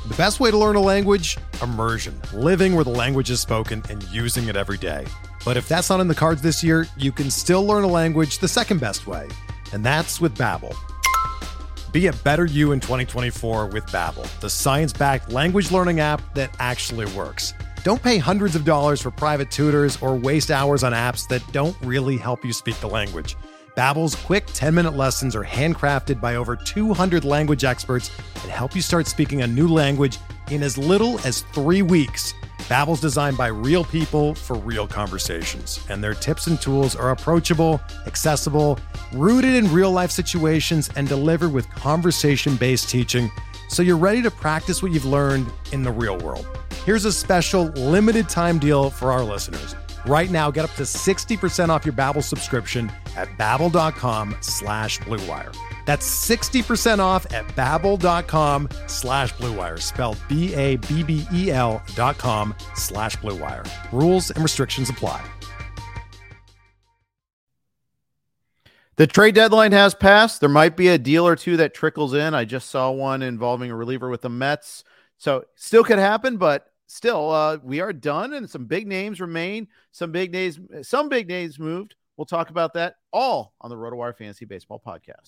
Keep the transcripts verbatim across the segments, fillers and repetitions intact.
The best way to learn a language? Immersion. Living where the language is spoken and using it every day. But if that's not in the cards this year, you can still learn a language the second best way, and that's with Babbel. Be a better you in twenty twenty-four with Babbel, the science-backed language learning app that actually works. Don't pay hundreds of dollars for private tutors or waste hours on apps that don't really help you speak the language. Babbel's quick ten-minute lessons are handcrafted by over two hundred language experts and help you start speaking a new language in as little as three weeks. Babbel's designed by real people for real conversations, and their tips and tools are approachable, accessible, rooted in real-life situations, and delivered with conversation-based teaching, so you're ready to practice what you've learned in the real world. Here's a special limited-time deal for our listeners. Right now, get up to sixty percent off your Babbel subscription at babbel.com slash Blue Wire. That's sixty percent off at babbel.com slash Blue Wire, spelled B A B B E L dot com slash Blue Wire. Rules and restrictions apply. The trade deadline has passed. There might be a deal or two that trickles in. I just saw one involving a reliever with the Mets. So still could happen, but still, uh, we are done, and some big names remain. Some big names, some big names moved. We'll talk about that all on the RotoWire Fantasy Baseball Podcast.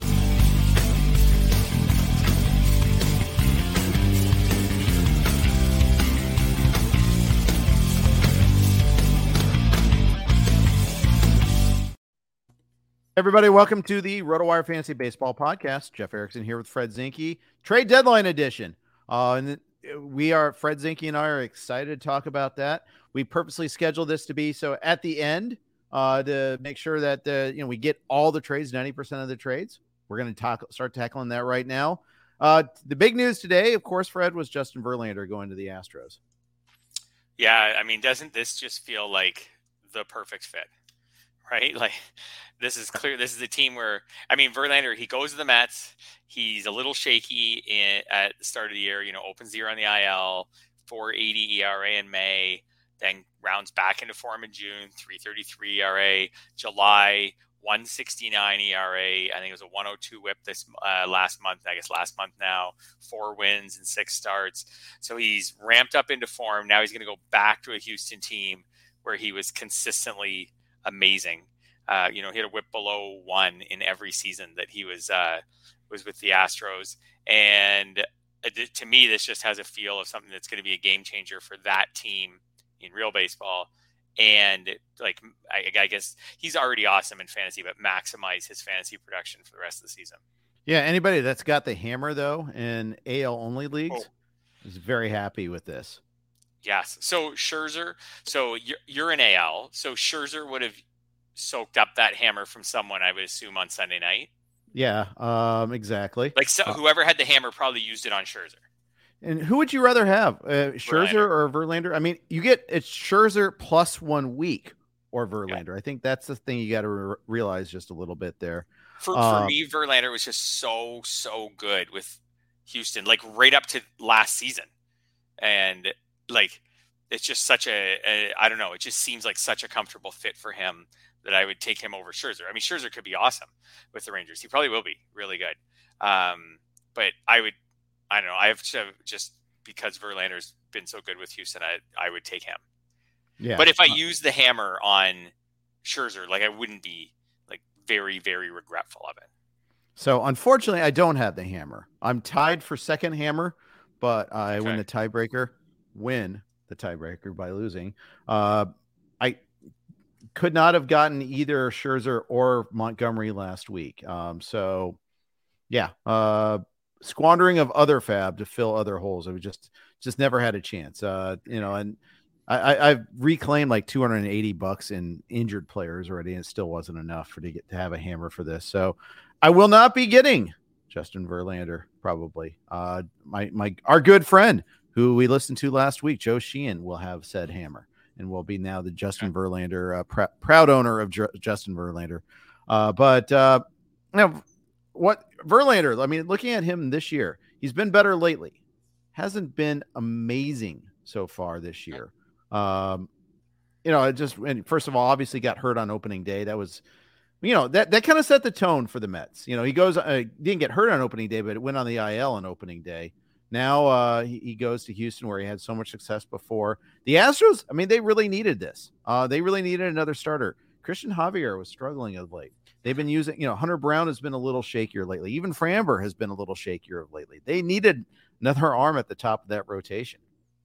Everybody, welcome to the RotoWire Fantasy Baseball Podcast. Jeff Erickson here with Fred Zinke, trade deadline edition. Uh, and we are, Fred Zinke and I are excited to talk about that. We purposely scheduled this to be so at the end uh, to make sure that the, you know, we get all the trades, ninety percent of the trades. We're going to talk, start tackling that right now. Uh, the big news today, of course, Fred, was Justin Verlander going to the Astros. Yeah, I mean, doesn't this just feel like the perfect fit, right? Like, this is clear. This is a team where, I mean, Verlander, he goes to the Mets. He's a little shaky in, at the start of the year, you know, opens the year on the I L, four eighty E R A in May, then rounds back into form in June, three thirty-three E R A, July, one sixty-nine E R A. I think it was a one oh two whip this uh, last month, I guess last month now, four wins and six starts. So he's ramped up into form. Now he's going to go back to a Houston team where he was consistently amazing. Uh, you know, he had a whip below one in every season that he was uh, was with the Astros. And uh, to me, this just has a feel of something that's going to be a game changer for that team in real baseball. And like, I, I guess he's already awesome in fantasy, but maximize his fantasy production for the rest of the season. Yeah, anybody that's got the hammer, though, in A L only leagues oh. is very happy with this. Yes. So Scherzer, so you're, you're in A L. So Scherzer would have soaked up that hammer from someone, I would assume, on Sunday night. Yeah, um, exactly. Like so, whoever had the hammer probably used it on Scherzer. And who would you rather have, uh, Scherzer Verlander. or Verlander? I mean, you get it's Scherzer plus one week or Verlander. Yeah. I think that's the thing you got to re- realize just a little bit there. For uh, for me, Verlander was just so so good with Houston, like right up to last season, and like it's just such a, a I don't know. It just seems like such a comfortable fit for him that I would take him over Scherzer. I mean, Scherzer could be awesome with the Rangers. He probably will be really good. Um, but I would, I don't know. I have to just because Verlander's been so good with Houston, I, I would take him. Yeah. But if I uh, use the hammer on Scherzer, like I wouldn't be like very, very regretful of it. So unfortunately, I don't have the hammer. I'm tied for second hammer, but I Okay. win the tiebreaker, win the tiebreaker by losing. Uh, I could not have gotten either Scherzer or Montgomery last week. Um, so yeah, uh, squandering of other fab to fill other holes. I just, just never had a chance. Uh, you know, and I, I, I've reclaimed like two hundred eighty bucks in injured players already, and it still wasn't enough for to get to have a hammer for this. So I will not be getting Justin Verlander probably. Uh, my, my, our good friend who we listened to last week, Joe Sheehan, will have said hammer. And will be now the Justin Verlander, uh, pr- proud owner of J- Justin Verlander. Uh, but uh, now, what Verlander? I mean, looking at him this year, he's been better lately. Hasn't been amazing so far this year. Um, you know, it just and first of all, obviously got hurt on opening day. That was, you know, that that kind of set the tone for the Mets. You know, he goes, uh, didn't get hurt on opening day, but it went on the I L on opening day. Now uh, he, he goes to Houston where he had so much success before. The Astros, I mean, they really needed this. Uh, they really needed another starter. Christian Javier was struggling of late. They've been using, you know, Hunter Brown has been a little shakier lately. Even Framber has been a little shakier of lately. They needed another arm at the top of that rotation.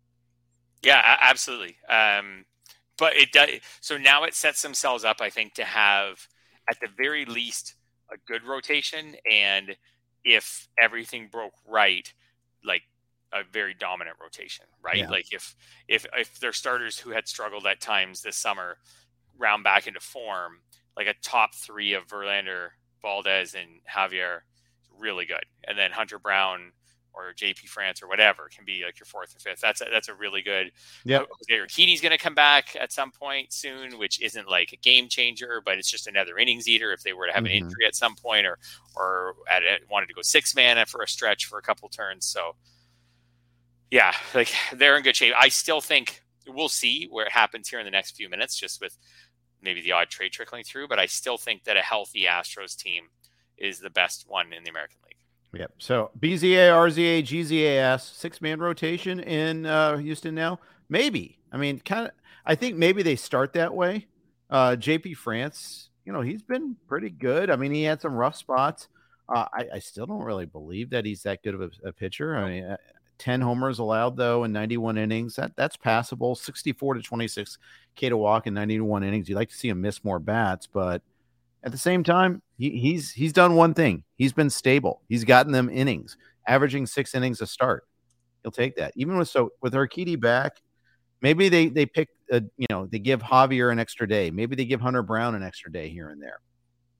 Yeah, absolutely. Um, but it does. So now it sets themselves up, I think, to have at the very least a good rotation, and if everything broke right, like a very dominant rotation, right? Yeah. Like if if if their starters who had struggled at times this summer round back into form, like a top three of Verlander, Valdez, and Javier, really good, and then Hunter Brown or J P France or whatever can be like your fourth or fifth. That's a, that's a really good. Yeah, Jose Urquidy's going to come back at some point soon, which isn't like a game changer, but it's just another innings eater if they were to have mm-hmm. an injury at some point, or or at it, wanted to go six man for a stretch for a couple turns. So yeah, like they're in good shape. I still think we'll see where it happens here in the next few minutes, just with maybe the odd trade trickling through. But I still think that a healthy Astros team is the best one in the American League. Yep. So B Z A, R Z A, G Z A S, six-man rotation in uh, Houston now. Maybe. I mean, kind of. I think maybe they start that way. Uh, J P France, you know, he's been pretty good. I mean, he had some rough spots. Uh, I, I still don't really believe that he's that good of a, a pitcher. I mean, uh, ten homers allowed though in ninety-one innings. That that's passable. sixty-four to twenty-six K to walk in ninety-one innings. You'd like to see him miss more bats, but at the same time, he, he's he's done one thing. He's been stable. He's gotten them innings, averaging six innings a start. He'll take that. Even with so with Urquidy back, maybe they they pick a, you know they give Javier an extra day. Maybe they give Hunter Brown an extra day here and there.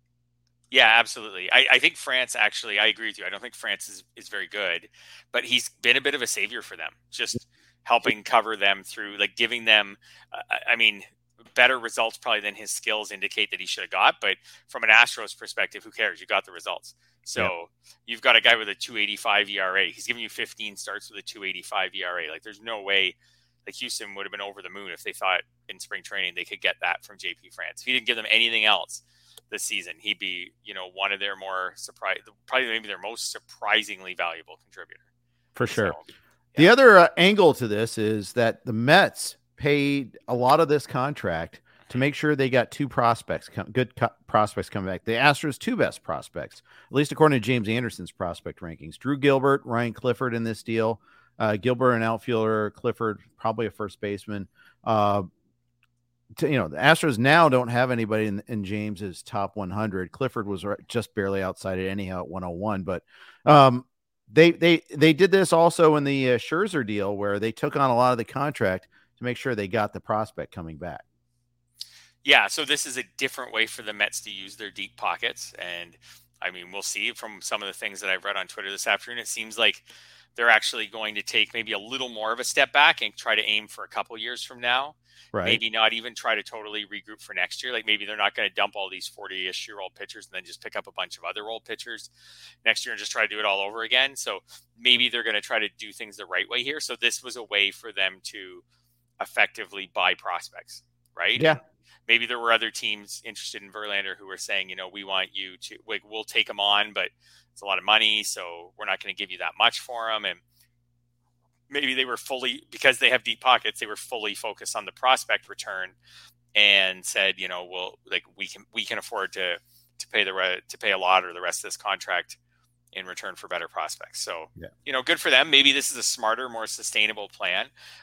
Yeah, absolutely. I, I think France actually. I agree with you. I don't think France is is very good, but he's been a bit of a savior for them, just helping cover them through, like giving them. Uh, I mean. Better results probably than his skills indicate that he should have got, but from an Astros perspective, who cares? You got the results. So yeah. You've got a guy with a two eighty-five E R A. He's giving you fifteen starts with a two eighty-five E R A. Like there's no way like Houston would have been over the moon if they thought in spring training they could get that from J P France. If he didn't give them anything else this season, he'd be, you know, one of their more surprise, probably maybe their most surprisingly valuable contributor. For sure. So, yeah. The other uh, angle to this is that the Mets paid a lot of this contract to make sure they got two prospects, good co- prospects coming back. The Astros' two best prospects, at least according to James Anderson's prospect rankings. Drew Gilbert, Ryan Clifford in this deal. Uh, Gilbert, an outfielder. Clifford, probably a first baseman. Uh, to, you know, the Astros now don't have anybody in, in James's top one hundred. Clifford was right, just barely outside it anyhow at one oh one. But um, they they they did this also in the uh, Scherzer deal where they took on a lot of the contract to make sure they got the prospect coming back. Yeah, so this is a different way for the Mets to use their deep pockets. And, I mean, we'll see from some of the things that I've read on Twitter this afternoon. It seems like they're actually going to take maybe a little more of a step back and try to aim for a couple years from now. Right. Maybe not even try to totally regroup for next year. Like maybe they're not going to dump all these forty-ish year old pitchers and then just pick up a bunch of other old pitchers next year and just try to do it all over again. So maybe they're going to try to do things the right way here. So this was a way for them to effectively buy prospects, right? Yeah. And maybe there were other teams interested in Verlander who were saying, you know, we want you to, like, we'll take him on, but it's a lot of money, so we're not going to give you that much for him. And maybe they were fully, because they have deep pockets, they were fully focused on the prospect return and said, you know, well, like we can we can afford to to pay the re- to pay a lot or the rest of this contract in return for better prospects. So, yeah. you know, good for them. Maybe this is a smarter, more sustainable plan.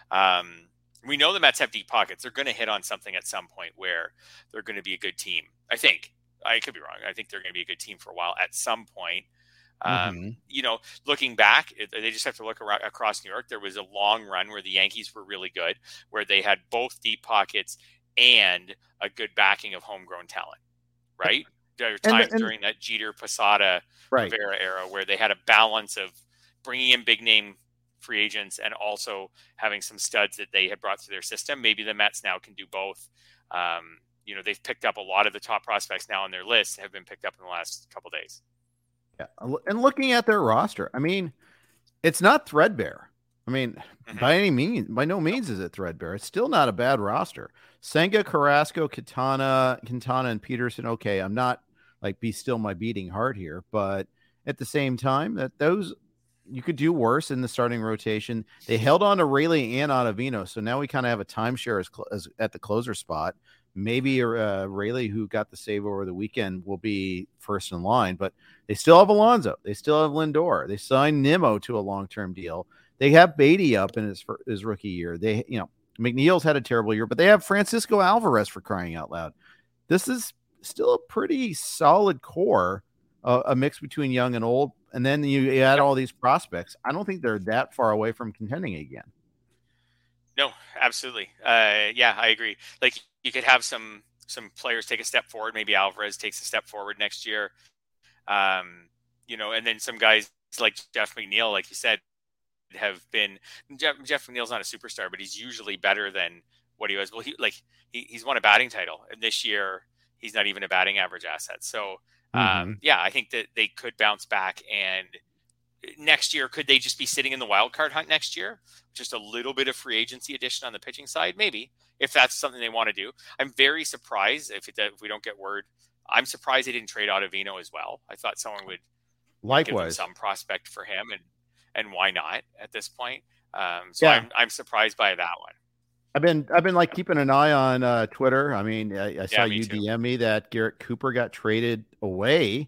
Um, we know the Mets have deep pockets. They're going to hit on something at some point where they're going to be a good team. I think. I could be wrong. I think they're going to be a good team for a while at some point. Um, Mm-hmm. You know, looking back, they just have to look around, across New York. There was a long run where the Yankees were really good, where they had both deep pockets and a good backing of homegrown talent, right? There were times and, and, during that Jeter, Posada, right. Rivera era where they had a balance of bringing in big name free agents and also having some studs that they had brought through their system. Maybe the Mets now can do both. Um, you know, they've picked up a lot of the top prospects now on their list have been picked up in the last couple of days. Yeah. And looking at their roster, I mean, it's not threadbare. I mean, mm-hmm. by any means, by no means is it threadbare. It's still not a bad roster. Senga, Carrasco, Quintana, Quintana, and Peterson. Okay, I'm not like be still my beating heart here, but at the same time, that those you could do worse in the starting rotation. They held on to Rayleigh and Ottavino, so now we kind of have a timeshare as, as at the closer spot. Maybe uh, Rayleigh, who got the save over the weekend, will be first in line, but they still have Alonso. They still have Lindor. They signed Nimmo to a long-term deal. They have Beatty up in his his rookie year. They, you know, McNeil's had a terrible year, but they have Francisco Alvarez, for crying out loud. This is still a pretty solid core, uh, a mix between young and old. And then you add all these prospects. I don't think they're that far away from contending again. No, absolutely. Uh, yeah, I agree. Like, you could have some some players take a step forward. Maybe Alvarez takes a step forward next year. Um, you know, and then some guys like Jeff McNeil, like you said, have been Jeff, Jeff McNeil's not a superstar, but he's usually better than what he was. Well, he like he, he's won a batting title, and this year he's not even a batting average asset. So um, mm-hmm. yeah, I think that they could bounce back. And next year, could they just be sitting in the wild card hunt next year? Just a little bit of free agency addition on the pitching side, maybe, if that's something they want to do. I'm very surprised if, it, if we don't get word. I'm surprised they didn't trade Ottavino as well. I thought someone would likewise give them some prospect for him, and and why not at this point? Um, so yeah. I'm I'm surprised by that one. I've been I've been like keeping an eye on uh, Twitter. I mean, I, I saw yeah, you too. D M me that Garrett Cooper got traded away,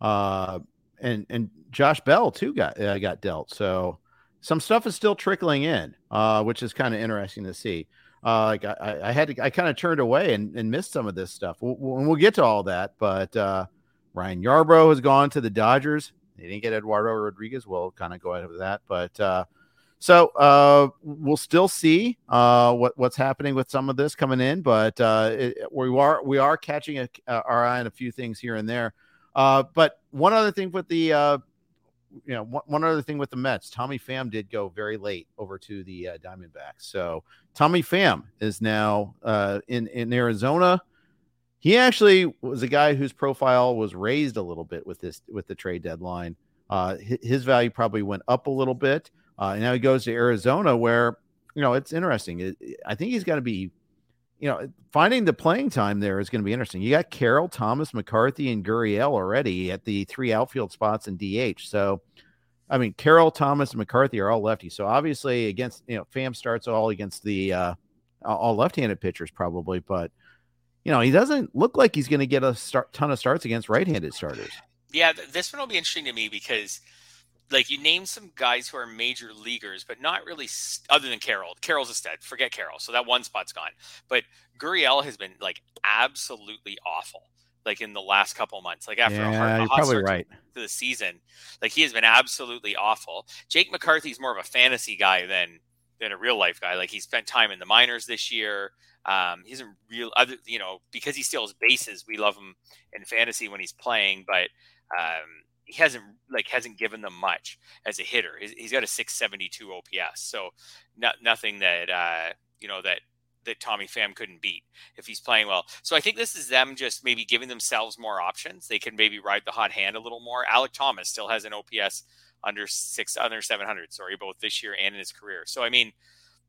uh, and and Josh Bell too got uh, got dealt. So some stuff is still trickling in, uh, which is kind of interesting to see. Uh, like I, I had to, I kind of turned away and, and missed some of this stuff. We'll, we'll get to all that, but uh, Ryan Yarbrough has gone to the Dodgers. They didn't get Eduardo Rodriguez. We'll kind of go ahead with that, but uh, so uh, we'll still see uh, what what's happening with some of this coming in. But uh, it, we are we are catching a, uh, our eye on a few things here and there. Uh, but one other thing with the uh, you know one, one other thing with the Mets, Tommy Pham did go very late over to the uh, Diamondbacks. So Tommy Pham is now uh, in in Arizona. He actually was a guy whose profile was raised a little bit with this with the trade deadline. Uh, his value probably went up a little bit. Uh, and now he goes to Arizona, where, you know, it's interesting. It, I think he's going to be, you know, finding the playing time there is going to be interesting. You got Carroll, Thomas, McCarthy, and Gurriel already at the three outfield spots in D H. So, I mean, Carroll, Thomas, and McCarthy are all lefties. So obviously against, you know, Pham starts all against the uh, all left-handed pitchers probably, but you know, he doesn't look like he's going to get a start, ton of starts against right-handed starters. Yeah, this one will be interesting to me because, like, you name some guys who are major leaguers, but not really st- other than Carroll. Carroll's a stud. Forget Carroll. So that one spot's gone. But Gurriel has been, like, absolutely awful, like, in the last couple months. Like, after yeah, a hard, a you're hot probably start right. to the season, like, he has been absolutely awful. Jake McCarthy's more of a fantasy guy than than a real-life guy. Like, he spent time in the minors this year. Um, he's a real other, you know, because he steals bases. We love him in fantasy when he's playing, but um, he hasn't like hasn't given them much as a hitter. He's, he's got a six seventy-two O P S, so not nothing that uh, you know that that Tommy Pham couldn't beat if he's playing well. So I think this is them just maybe giving themselves more options. They can maybe ride the hot hand a little more. Alec Thomas still has an O P S under six under seven hundred. Sorry, both this year and in his career. So I mean,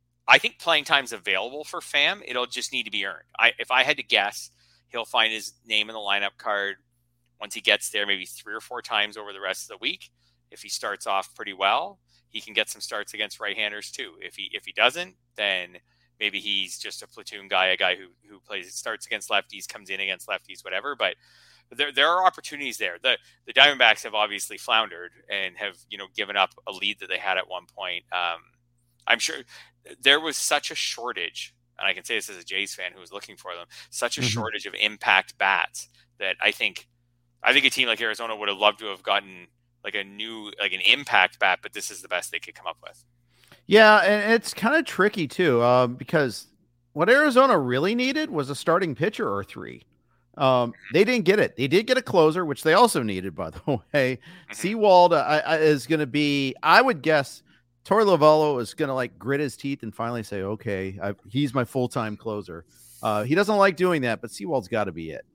I think playing time's available for Pham. It'll just need to be earned. I, if I had to guess, he'll find his name in the lineup card once he gets there, maybe three or four times over the rest of the week. If he starts off pretty well, he can get some starts against right-handers too. If he if he doesn't, then maybe he's just a platoon guy, a guy who who plays starts against lefties, comes in against lefties, whatever. But there there are opportunities there. The the Diamondbacks have obviously floundered and have, you know, given up a lead that they had at one point. Um, I'm sure there was such a shortage, and I can say this as a Jays fan who was looking for them, such a mm-hmm. shortage of impact bats that I think I think a team like Arizona would have loved to have gotten like a new, like an impact bat, but this is the best they could come up with. Yeah, and it's kind of tricky too, um, because what Arizona really needed was a starting pitcher or three. Um, they didn't get it. They did get a closer, which they also needed, by the way. Mm-hmm. Sewald uh, I, is going to be, I would guess, Torey Lovullo is going to like grit his teeth and finally say, okay, I've, he's my full-time closer. Uh, he doesn't like doing that, but Sewald's got to be it.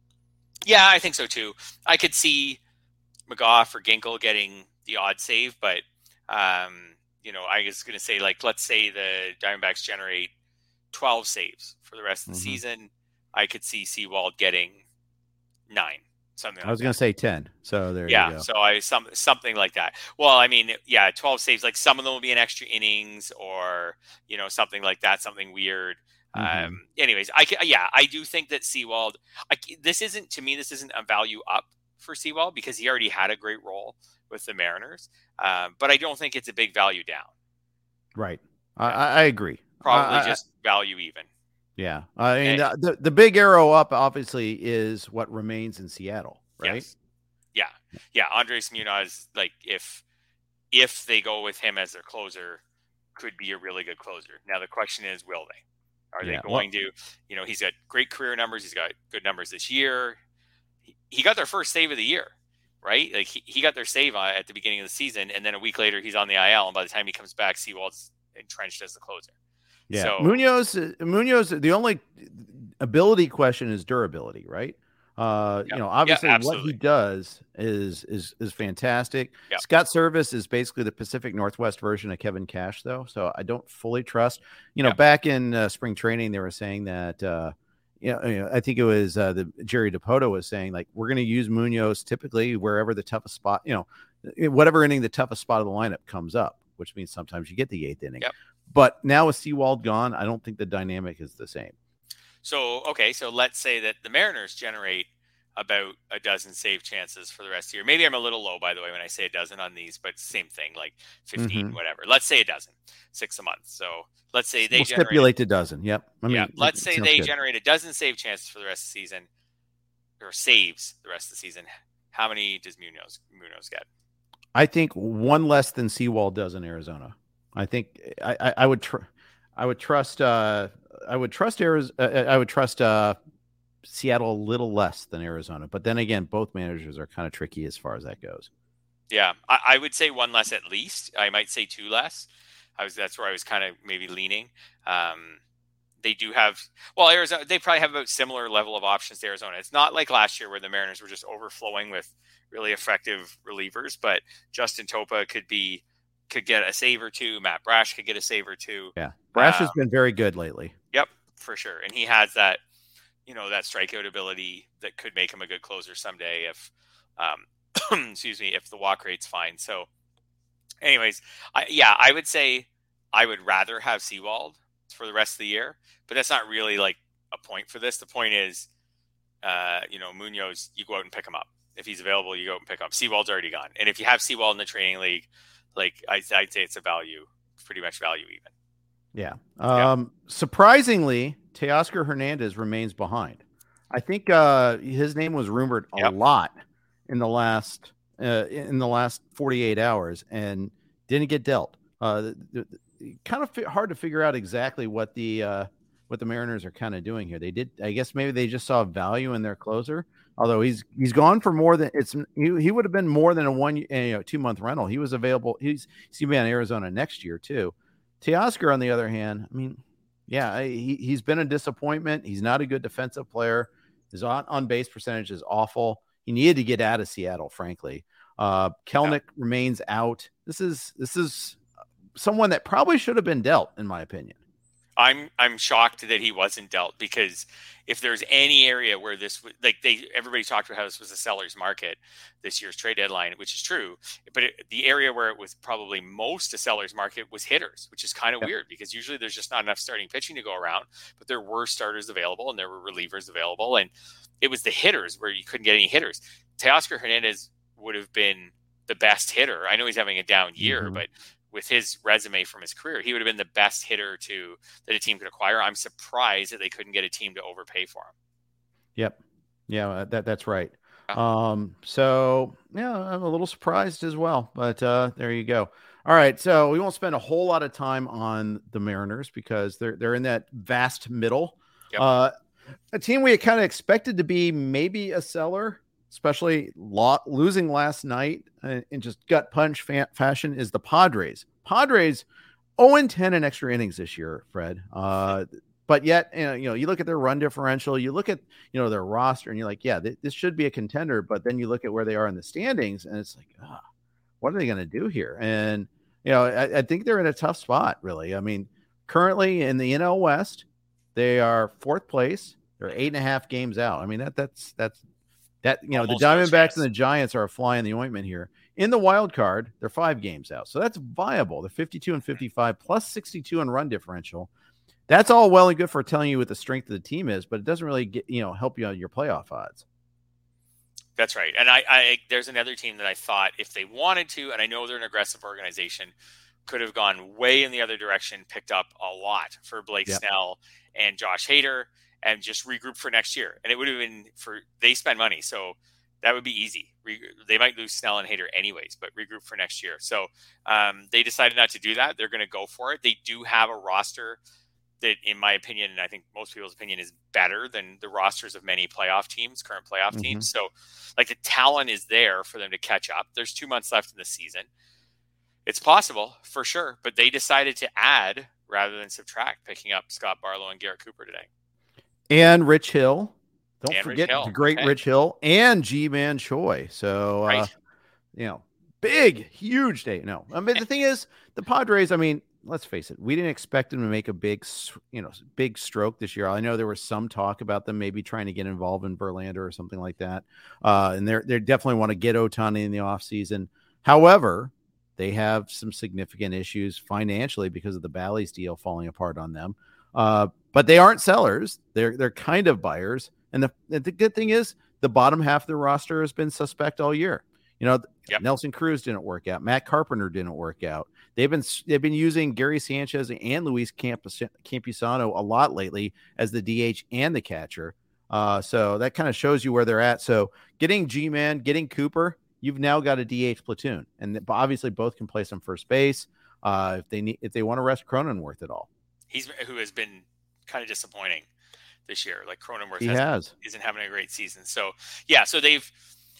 Yeah, I think so too. I could see McGough or Ginkel getting the odd save, but um, you know, I was going to say, like, let's say the Diamondbacks generate twelve saves for the rest of the mm-hmm. season. I could see Sewald getting nine. Something I was like going that. to say ten. So there Yeah, you go. so I some something like that. Well, I mean, yeah, twelve saves. Like some of them will be in extra innings, or you know, something like that, something weird. Mhm. Um, anyways, I ca- yeah, I do think that Seawald. I, c- this isn't to me. This isn't a value up for Seawald because he already had a great role with the Mariners. Um, but I don't think it's a big value down. Right. Yeah. I, I agree. Probably I, I, just value even. yeah. I mean, And, the, the the big arrow up obviously is what remains in Seattle, right? yes. Yeah, yeah. Andres Munoz, like if if they go with him as their closer, could be a really good closer. Now the question is, will they? Are Yeah, they going to? You know, he's got great career numbers. He's got good numbers this year. He, he got their first save of the year, right? Like he, he got their save uh, at the beginning of the season, and then a week later he's on the I L, and by the time he comes back, Seawald's entrenched as the closer. Yeah. So, Munoz, Munoz, the only ability question is durability, right? Uh, Yep. You know, obviously Yep, what he absolutely. does is is is fantastic. Yep. Scott Service is basically the Pacific Northwest version of Kevin Cash, though. So I don't fully trust. You know, Yep. back in uh, spring training, they were saying that. Uh, you know, you know, I think it was uh, the Jerry Dipoto was saying like we're going to use Munoz typically wherever the toughest spot, you know, whatever inning the toughest spot of the lineup comes up, which means sometimes you get the eighth inning. Yep. But now with Seawald gone, I don't think the dynamic is the same. So okay, so let's say that the Mariners generate about a dozen save chances for the rest of the year. Maybe I'm a little low, by the way, when I say a dozen on these, but same thing, like fifteen, Mhm. whatever. Let's say a dozen, six a month. So let's say they We'll generate. stipulate to dozen. Yep. I mean, yeah, let's it say sounds they good. generate a dozen save chances for the rest of the season, or saves the rest of the season. How many does Munoz Munoz get? I think one less than Seawald does in Arizona. I think I, I, I would tr- I would trust uh, I would trust Arizona. I would trust uh, Seattle a little less than Arizona. But then again, both managers are kind of tricky as far as that goes. Yeah, I, I would say one less at least. I might say two less. I was that's where I was kind of maybe leaning. Um, they do have well, Arizona. They probably have about similar level of options to Arizona. It's not like last year where the Mariners were just overflowing with really effective relievers. But Justin Topa could be could get a save or two. Matt Brash could get a save or two. Yeah, Brash Um, has been very good lately. Yep, for sure. And he has that, you know, that strikeout ability that could make him a good closer someday if, um, excuse me, if the walk rate's fine. So, anyways, I, yeah, I would say I would rather have Seawald for the rest of the year, but that's not really like a point for this. The point is, uh, you know, Munoz, you go out and pick him up. If he's available, you go out and pick him up. Seawald's already gone. And if you have Seawald in the training league, like I, I'd say it's a value, pretty much value even. Yeah. Um, yeah. Surprisingly, Teoscar Hernandez remains behind. I think uh, his name was rumored a yep. lot in the last uh, in the last forty-eight hours and didn't get dealt. Uh, the, the, kind of fi- hard to figure out exactly what the uh, what the Mariners are kind of doing here. They did, I guess, maybe they just saw value in their closer. Although he's he's gone for more than it's he, he would have been more than a one you know two month rental. He was available. He's he's gonna be on Arizona next year too. Teoscar, on the other hand, I mean, yeah, he he's been a disappointment. He's not a good defensive player. His on, on base percentage is awful. He needed to get out of Seattle, frankly. Uh, Kelnick yeah. remains out. This is this is someone that probably should have been dealt, in my opinion. I'm I'm shocked that he wasn't dealt because if there's any area where this like they everybody talked about how this was a seller's market this year's trade deadline, which is true, but it, the area where it was probably most a seller's market was hitters, which is kind of yep. weird because usually there's just not enough starting pitching to go around, but there were starters available and there were relievers available, and it was the hitters where you couldn't get any hitters. Teoscar Hernandez would have been the best hitter. I know he's having a down year, mm-hmm. but with his resume from his career, he would have been the best hitter to that a team could acquire. I'm surprised that they couldn't get a team to overpay for him. Yep. Yeah, that that's right. Yeah. Um, so yeah, I'm a little surprised as well, but uh, there you go. All right. So we won't spend a whole lot of time on the Mariners because they're, they're in that vast middle, yep. uh, a team we kind of expected to be maybe a seller, especially lot, losing last night in just gut punch fa- fashion is the Padres. Padres oh and ten in extra innings this year, Fred. Uh, but yet, you know, you know, you look at their run differential, you look at, you know, their roster and you're like, yeah, th- this should be a contender. But then you look at where they are in the standings and it's like, ah, what are they going to do here? And, you know, I, I think they're in a tough spot, really. I mean, currently in the N L West, they are fourth place. They're eight and a half games out. I mean, that that's, that's, That, you know, Almost the no Diamondbacks chance. and the Giants are a fly in the ointment here. In the wild card, they're five games out. So that's viable. They're fifty-two and fifty-five plus sixty-two in run differential. That's all well and good for telling you what the strength of the team is, but it doesn't really get, you know, help you on your playoff odds. That's right. And I, I, there's another team that I thought if they wanted to, and I know they're an aggressive organization, could have gone way in the other direction, picked up a lot for Blake Yep. Snell and Josh Hader, and just regroup for next year. And it would have been for, they spend money. So that would be easy. Re, they might lose Snell and Hader anyways, but regroup for next year. So um, they decided not to do that. They're going to go for it. They do have a roster that, in my opinion, and I think most people's opinion, is better than the rosters of many playoff teams, current playoff Mm-hmm. teams. So like the talent is there for them to catch up. There's two months left in the season. It's possible for sure, but they decided to add rather than subtract, picking up Scott Barlow and Garrett Cooper today. And Rich Hill. Don't And forget Rich Hill. the great Okay. Rich Hill and G-Man Choi. So, uh, Right. you know, big, huge day. No, I mean, the thing is, the Padres, I mean, let's face it, we didn't expect them to make a big, you know, big stroke this year. I know there was some talk about them maybe trying to get involved in Verlander or something like that. Uh, and they're, they definitely want to get Ohtani in the offseason. However, they have some significant issues financially because of the Bally's deal falling apart on them. Uh, but they aren't sellers. They're, they're kind of buyers. And the, the good thing is the bottom half of the roster has been suspect all year. You know, Yep. Nelson Cruz didn't work out. Matt Carpenter didn't work out. They've been they've been using Gary Sanchez and Luis Campus, Campusano a lot lately as the D H and the catcher. Uh, so that kind of shows you where they're at. So getting G-Man, getting Cooper, you've now got a D H platoon, and obviously both can play some first base uh, if they need if they want to rest Cronenworth at all. He's who has been kind of disappointing this year. Like Cronenworth He has, has. isn't having a great season. So yeah, so they've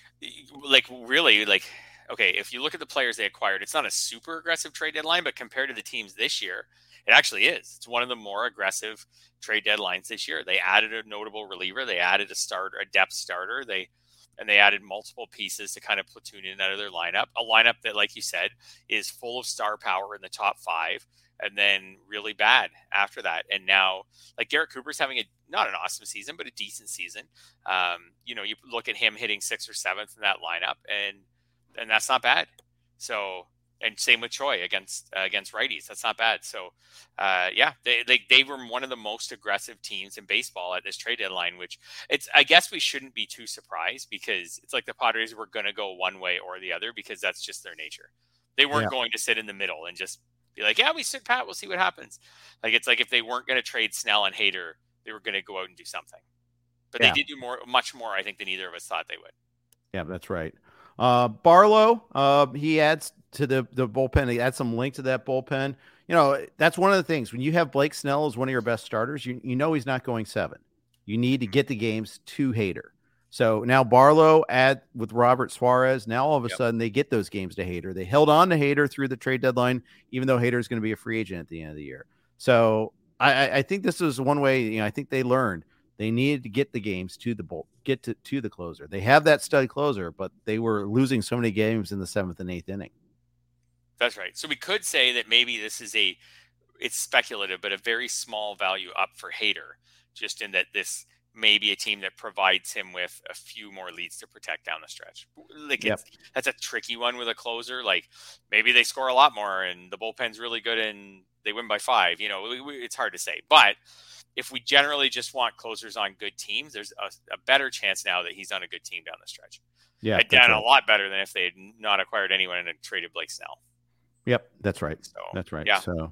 like really like okay, if you look at the players they acquired, it's not a super aggressive trade deadline, but compared to the teams this year, it actually is. It's one of the more aggressive trade deadlines this year. They added a notable reliever, they added a starter, a depth starter, they and they added multiple pieces to kind of platoon in out of their lineup. A lineup that, like you said, is full of star power in the top five, and then really bad after that. And now, like Garrett Cooper's having a not an awesome season, but a decent season. Um, you know, you look at him hitting sixth or seventh in that lineup, and and that's not bad. So, and same with Choi against uh, against righties. That's not bad. So, uh, yeah, they, they they were one of the most aggressive teams in baseball at this trade deadline. Which it's I guess we shouldn't be too surprised because it's like the Padres were going to go one way or the other because that's just their nature. They weren't Yeah. going to sit in the middle and just be like, yeah, we sit pat, we'll see what happens. Like it's like if they weren't going to trade Snell and Hader, they were going to go out and do something. But Yeah. they did do more, much more, I think, than either of us thought they would. Yeah, that's right. Uh, Barlow, uh, he adds to the, the bullpen. He adds some length to that bullpen. You know, that's one of the things. When you have Blake Snell as one of your best starters, you, you know he's not going seven. You need to get the games to Hader. So now Barlow add with Robert Suarez. Now all of a Yep. sudden they get those games to Hader. They held on to Hader through the trade deadline, even though Hader is going to be a free agent at the end of the year. So I, I think this is one way. You know, I think they learned they needed to get the games to the bull, get to, to the closer. They have that stud closer, but they were losing so many games in the seventh and eighth inning. That's right. So we could say that maybe this is a, it's speculative, but a very small value up for Hader, just in that this may be a team that provides him with a few more leads to protect down the stretch. Like Yep. it's, that's a tricky one with a closer. Like maybe they score a lot more and the bullpen's really good and they win by five. You know, we, we, it's hard to say. But if we generally just want closers on good teams, there's a, a better chance now that he's on a good team down the stretch. Yeah, And down a lot better than if they had not acquired anyone and traded Blake Snell. Yep, that's right. So That's right. Yeah. So,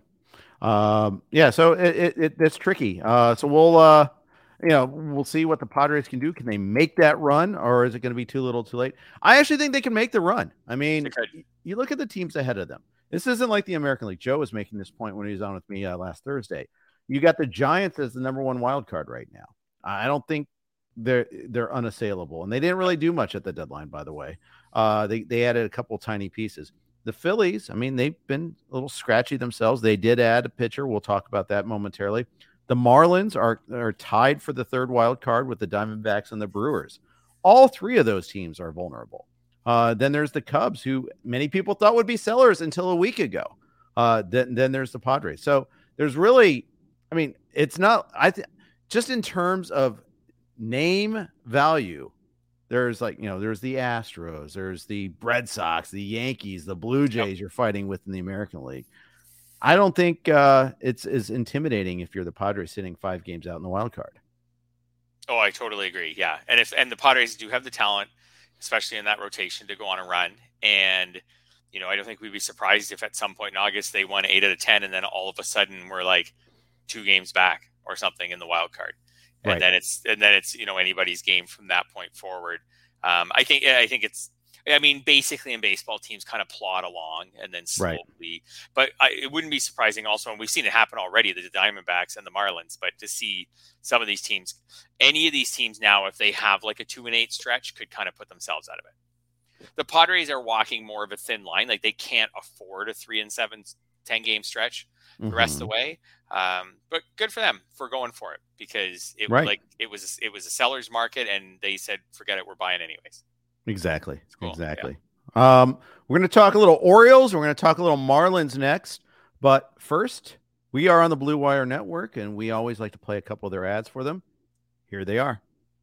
um, yeah, so it, it, it it's tricky. Uh, so we'll, uh, you know, we'll see what the Padres can do. Can they make that run, or is it going to be too little, too late? I actually think they can make the run. I mean, They could. y- you look at the teams ahead of them. This isn't like the American League. Joe was making this point when he was on with me uh, last Thursday. You got the Giants as the number one wild card right now. I don't think they're they're unassailable, and they didn't really do much at the deadline. By the way, uh, they they added a couple tiny pieces. The Phillies, I mean, they've been a little scratchy themselves. They did add a pitcher. We'll talk about that momentarily. The Marlins are, are tied for the third wild card with the Diamondbacks and the Brewers. All three of those teams are vulnerable. Uh, then there's the Cubs, who many people thought would be sellers until a week ago. Uh, then, then there's the Padres. So there's really, I mean, it's not, I think, just in terms of name value, There's like, you know, there's the Astros, there's the Red Sox, the Yankees, the Blue Jays yep. you're fighting with in the American League. I don't think uh, it's as intimidating if you're the Padres sitting five games out in the wild card. Oh, I totally agree. Yeah. And if, and the Padres do have the talent, especially in that rotation, to go on a run. And, you know, I don't think we'd be surprised if at some point in August they won eight out of ten, and then all of a sudden we're like two games back or something in the wild card. And right. then it's, and then it's, you know, anybody's game from that point forward. Um, I think, I think it's, I mean, basically in baseball, teams kind of plod along and then slowly, right. but I, it wouldn't be surprising also, and we've seen it happen already, the Diamondbacks and the Marlins, but to see some of these teams, any of these teams now, if they have like a two and eight stretch, could kind of put themselves out of it. The Padres are walking more of a thin line. Like they can't afford a three and seven, ten game stretch the mm-hmm. rest of the way. Um, but good for them for going for it, because it right. like it was, it was a seller's market and they said, forget it, we're buying anyways. Exactly. Cool. Exactly. Yeah. Um, we're going to talk a little Orioles. We're going to talk a little Marlins next. But first, we are on the Blue Wire Network, and we always like to play a couple of their ads for them. Here they are.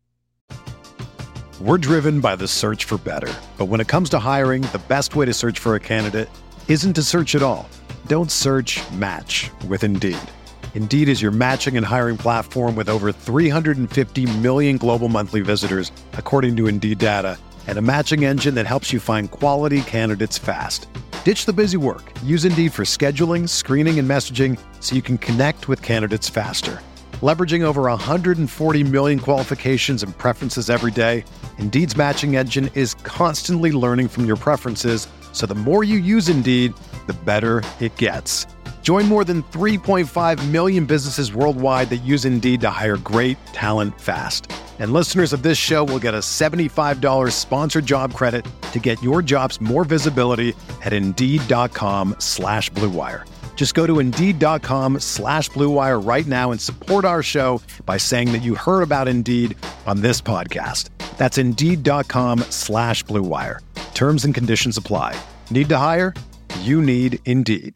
We're driven by the search for better. But when it comes to hiring, the best way to search for a candidate isn't to search at all. Don't search, match with Indeed. Indeed is your matching and hiring platform with over three hundred fifty million global monthly visitors, according to Indeed data, and a matching engine that helps you find quality candidates fast. Ditch the busy work. Use Indeed for scheduling, screening, and messaging so you can connect with candidates faster. Leveraging over one hundred forty million qualifications and preferences every day, Indeed's matching engine is constantly learning from your preferences, so the more you use Indeed, the better it gets. Join more than three point five million businesses worldwide that use Indeed to hire great talent fast. And listeners of this show will get a seventy-five dollars sponsored job credit to get your jobs more visibility at Indeed.com slash Blue Wire. Just go to Indeed.com slash Blue Wire right now and support our show by saying that you heard about Indeed on this podcast. That's Indeed.com slash Blue Wire. Terms and conditions apply. Need to hire? You need Indeed.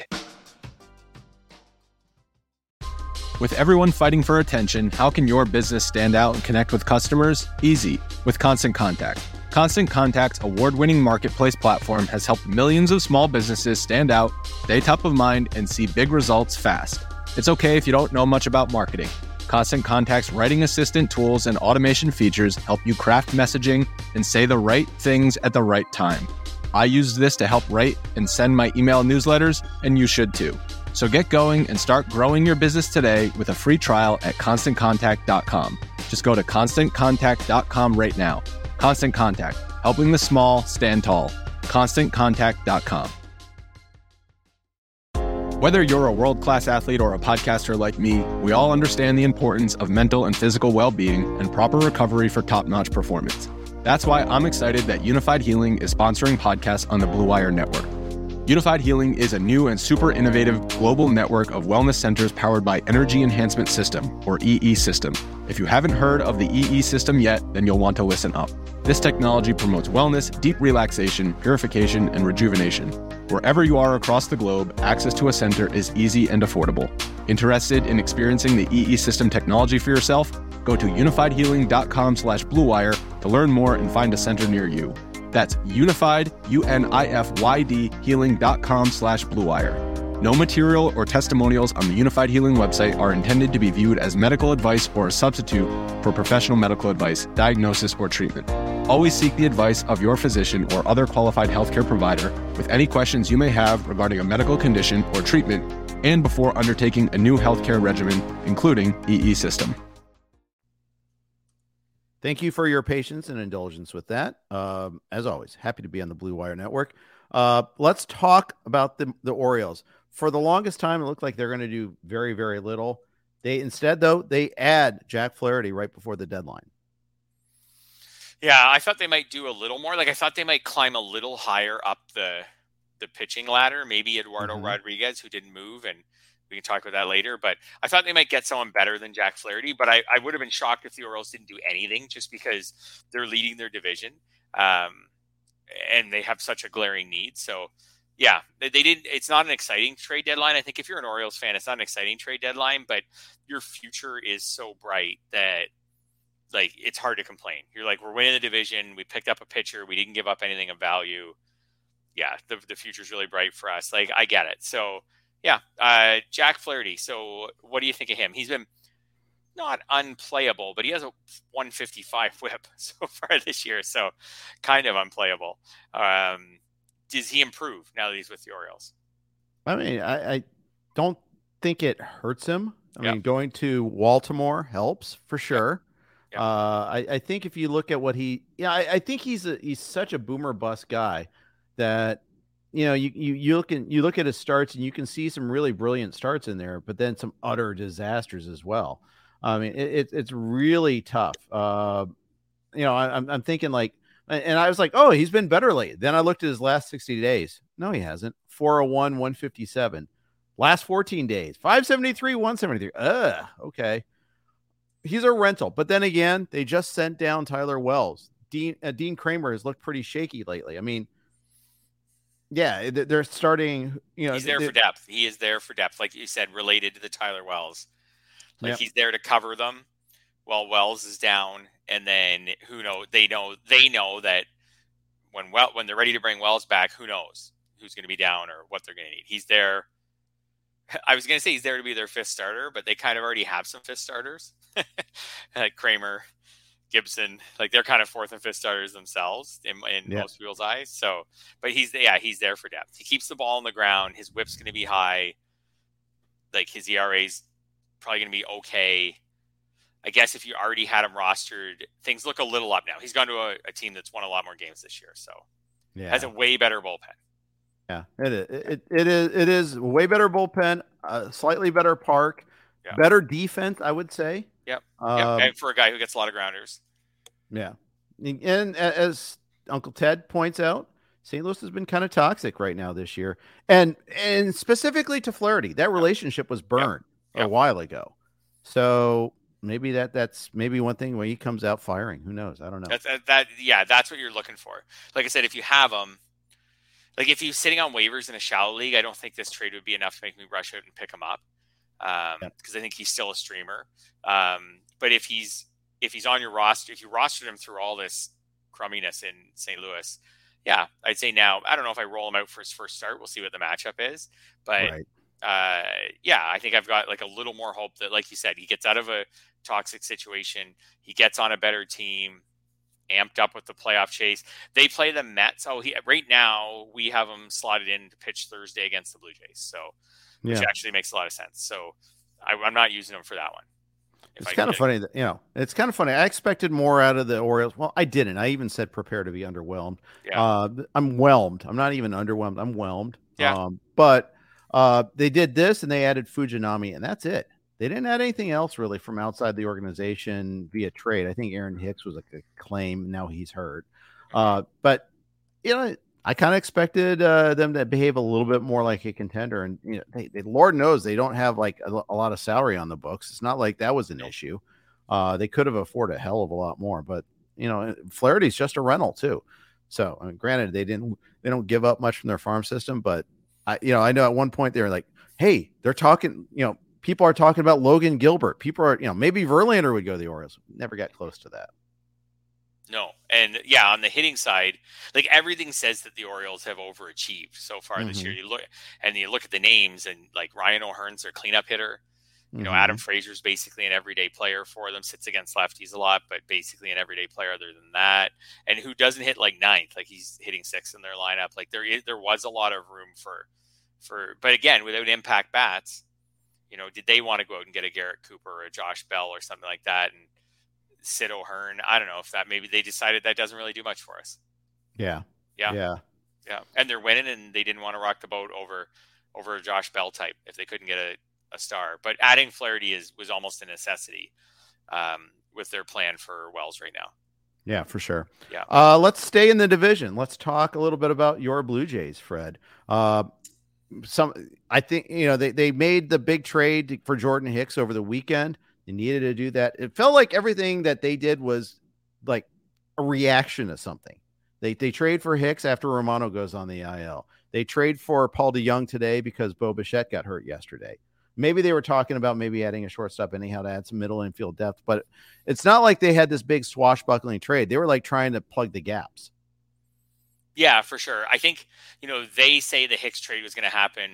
With everyone fighting for attention, how can your business stand out and connect with customers? Easy, with Constant Contact. Constant Contact's award-winning marketplace platform has helped millions of small businesses stand out, stay top of mind, and see big results fast. It's okay if you don't know much about marketing. Constant Contact's writing assistant tools and automation features help you craft messaging and say the right things at the right time. I use this to help write and send my email newsletters, and you should too. So get going and start growing your business today with a free trial at constant contact dot com. Just go to constant contact dot com right now. Constant Contact, helping the small stand tall. constant contact dot com. Whether you're a world-class athlete or a podcaster like me, we all understand the importance of mental and physical well-being and proper recovery for top-notch performance. That's why I'm excited that Unified Healing is sponsoring podcasts on the Blue Wire Network. Unified Healing is a new and super innovative global network of wellness centers powered by Energy Enhancement System, or E E System. If you haven't heard of the E E System yet, then you'll want to listen up. This technology promotes wellness, deep relaxation, purification, and rejuvenation. Wherever you are across the globe, access to a center is easy and affordable. Interested in experiencing the E E System technology for yourself? Go to unified healing dot com slash blue wire to learn more and find a center near you. That's unified, U N I F Y D, healing.com slash blue wire. No material or testimonials on the Unified Healing website are intended to be viewed as medical advice or a substitute for professional medical advice, diagnosis, or treatment. Always seek the advice of your physician or other qualified healthcare provider with any questions you may have regarding a medical condition or treatment and before undertaking a new healthcare regimen, including E E System. Thank you for your patience and indulgence with that. Um, as always, happy to be on the Blue Wire Network. Uh, let's talk about the, the Orioles. For the longest time, it looked like they're going to do very, very little. They instead, though, they add Jack Flaherty right before the deadline. Yeah, I thought they might do a little more. Like I thought they might climb a little higher up the the pitching ladder. Maybe Eduardo mm-hmm. Rodriguez, who didn't move, and we can talk about that later. But I thought they might get someone better than Jack Flaherty. But I, I would have been shocked if the Orioles didn't do anything, just because they're leading their division, um, and they have such a glaring need. So, yeah, they, they didn't. It's not an exciting trade deadline. I think if you're an Orioles fan, it's not an exciting trade deadline. But your future is so bright that like it's hard to complain. You're like, we're winning the division. We picked up a pitcher. We didn't give up anything of value. Yeah, the the future's really bright for us. Like, I get it. So, yeah, uh, Jack Flaherty. So, what do you think of him? He's been not unplayable, but he has a one fifty-five whip so far this year, so kind of unplayable. Um, does he improve now that he's with the Orioles? I mean, I, I don't think it hurts him. I Yep. mean, going to Baltimore helps for sure. Yep. Uh, I, I think if you look at what he, yeah, I, I think he's a, he's such a boomer bust guy that, you know, you, you, you look at, you look at his starts and you can see some really brilliant starts in there, but then some utter disasters as well. I mean, it, it it's really tough. Uh, you know, I, I'm, I'm thinking like, and I was like, oh, he's been better lately. Then I looked at his last sixty days. No, he hasn't. four oh one, one fifty-seven. Last fourteen days, five seventy-three, one seventy-three. Ugh, okay. He's a rental. But then again, they just sent down Tyler Wells. Dean uh, Dean Kramer has looked pretty shaky lately. I mean, yeah, they're starting, you know. He's there they, for depth. He is there for depth, like you said, related to the Tyler Wells. Like Yep. he's there to cover them while Wells is down, and then who knows? They know they know that when well when they're ready to bring Wells back, who knows who's going to be down or what they're going to need. He's there. I was going to say he's there to be their fifth starter, but they kind of already have some fifth starters, like Kramer, Gibson. Like they're kind of fourth and fifth starters themselves in, in Yep. most people's eyes. So, but he's yeah he's there for depth. He keeps the ball on the ground. His whip's going to be high. Like his E R A's probably going to be okay. I guess if you already had him rostered, things look a little up now. He's gone to a, a team that's won a lot more games this year, so yeah. has a way better bullpen. Yeah, it is. It, it is. It is way better bullpen, uh, slightly better park, Yeah. better defense, I would say. Yep. Um, yep. And for a guy who gets a lot of grounders. Yeah. And as Uncle Ted points out, Saint Louis has been kind of toxic right now this year. And and specifically to Flaherty, that relationship was burned Yep. a while ago. So maybe that that's maybe one thing where he comes out firing. Who knows? I don't know. That's that, that. Yeah, that's what you're looking for. Like I said, if you have him, like if he's sitting on waivers in a shallow league, I don't think this trade would be enough to make me rush out and pick him up. Um, Yep. because I think he's still a streamer. Um, but if he's if he's on your roster, if you rostered him through all this crumminess in Saint Louis, yeah, I'd say now. I don't know if I roll him out for his first start. We'll see what the matchup is. But Right. uh, yeah, I think I've got like a little more hope that, like you said, he gets out of a toxic situation. He gets on a better team, amped up with the playoff chase. They play the Mets. Oh, he right now we have him slotted in to pitch Thursday against the Blue Jays. So, which Yeah. actually makes a lot of sense. So, I, I'm not using him for that one. If It's I kind of could- funny that, you know, it's kind of funny. I expected more out of the Orioles. Well, I didn't. I even said prepare to be underwhelmed. Yeah. Uh, I'm whelmed. I'm not even underwhelmed. I'm whelmed. Yeah. Um, but uh, they did this and they added Fujinami, and that's it. They didn't add anything else really from outside the organization via trade. I think Aaron Hicks was like a claim. Now he's hurt. Uh, but, you know, I kind of expected uh, them to behave a little bit more like a contender. And, you know, they, they, Lord knows they don't have like a, a lot of salary on the books. It's not like that was an Nope. issue. Uh, they could have afforded a hell of a lot more. But, you know, Flaherty's just a rental too. So, I mean, granted, they didn't they don't give up much from their farm system. But, I, you know, I know at one point they were like, hey, they're talking, you know, people are talking about Logan Gilbert. People are, you know, maybe Verlander would go to the Orioles. Never got close to that. No. And yeah, on the hitting side, like everything says that the Orioles have overachieved so far this Mhm. year. You look and you look at the names, and like Ryan O'Hearn's their cleanup hitter. You know, Mhm. Adam Frazier's basically an everyday player for them, sits against lefties a lot, but basically an everyday player other than that. And who doesn't hit like ninth, like he's hitting sixth in their lineup. Like there is, there was a lot of room for, for, but again, without impact bats, you know, did they want to go out and get a Garrett Cooper or a Josh Bell or something like that and Sid O'Hearn? I don't know if that, maybe they decided that doesn't really do much for us. Yeah. Yeah. Yeah. Yeah. And they're winning, and they didn't want to rock the boat over, over a Josh Bell type if they couldn't get a, a star. But adding Flaherty is was almost a necessity um, with their plan for Wells right now. Yeah, for sure. Yeah. Uh, let's stay in the division. Let's talk a little bit about your Blue Jays, Fred. Uh, some, I think, you know, they, they made the big trade for Jordan Hicks over the weekend. They needed to do that. It felt like everything that they did was like a reaction to something. They they trade for Hicks after Romano goes on the I L. They trade for Paul DeYoung today because Bo Bichette got hurt yesterday. maybe they were talking about maybe adding a shortstop anyhow to add some middle infield depth, but it's not like they had this big swashbuckling trade. They were like trying to plug the gaps. Yeah, for sure. I think, you know, they say the Hicks trade was going to happen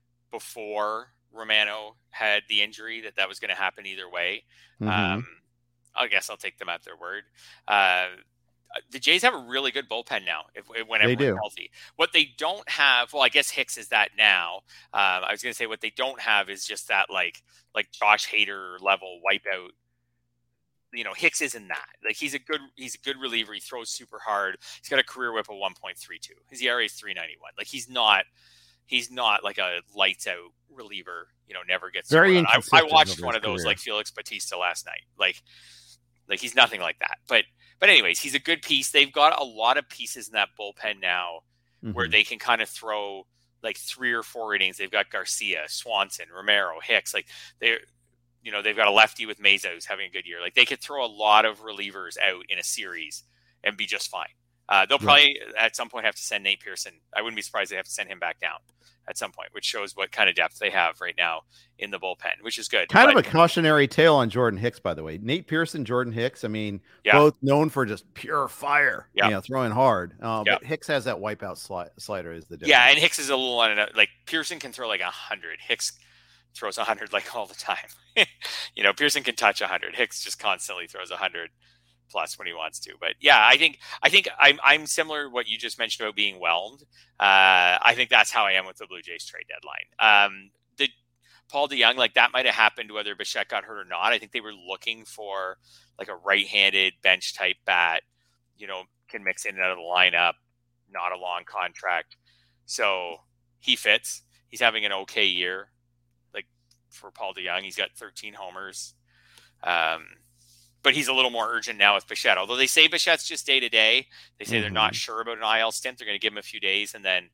before Romano had the injury, that that was going to happen either way. Mm-hmm. Um, I guess I'll take them at their word. Uh, the Jays have a really good bullpen now if, if when everyone's healthy. What they don't have, well, I guess Hicks is that now. Um, I was going to say what they don't have is just that like like Josh Hader level wipeout. You know, Hicks isn't that. Like he's a good he's a good reliever. He throws super hard. He's got a career whip of one point three two. His E R A is three ninety-one. Like he's not he's not like a lights out reliever. You know, never gets very. I, I watched one of those career. Like Felix Bautista last night. Like like he's nothing like that. But But anyways, he's a good piece. They've got a lot of pieces in that bullpen now mm-hmm. where they can kind of throw like three or four innings. They've got Garcia, Swanson, Romero, Hicks. Like they're, you know, they've got a lefty with Meza who's having a good year. Like they could throw a lot of relievers out in a series and be just fine. Uh, they'll probably yeah. at some point have to send Nate Pearson. I wouldn't be surprised they have to send him back down at some point, which shows what kind of depth they have right now in the bullpen, which is good. Kind but, of a cautionary tale on Jordan Hicks, by the way. Nate Pearson, Jordan Hicks, I mean, yeah. both known for just pure fire, yeah. you know, throwing hard. Uh, yeah. But Hicks has that wipeout sli- slider is the difference. Yeah, and Hicks is a little on it. Like Pearson can throw like one hundred. Hicks throws one hundred like all the time. You know, Pearson can touch one hundred. Hicks just constantly throws one hundred plus when he wants to. But yeah, I think I think I'm I'm similar to what you just mentioned about being whelmed. Uh, I think that's how I am with the Blue Jays trade deadline. Um, the Paul DeJong, like that might have happened whether Bichette got hurt or not. I think they were looking for like a right-handed bench type bat, you know, can mix in and out of the lineup, not a long contract. So he fits. He's having an okay year. Like for Paul DeJong, he's got thirteen homers. Um, But he's a little more urgent now with Bichette. Although they say Bichette's just day to day. They say mm-hmm. they're not sure about an I L stint. They're going to give him a few days and then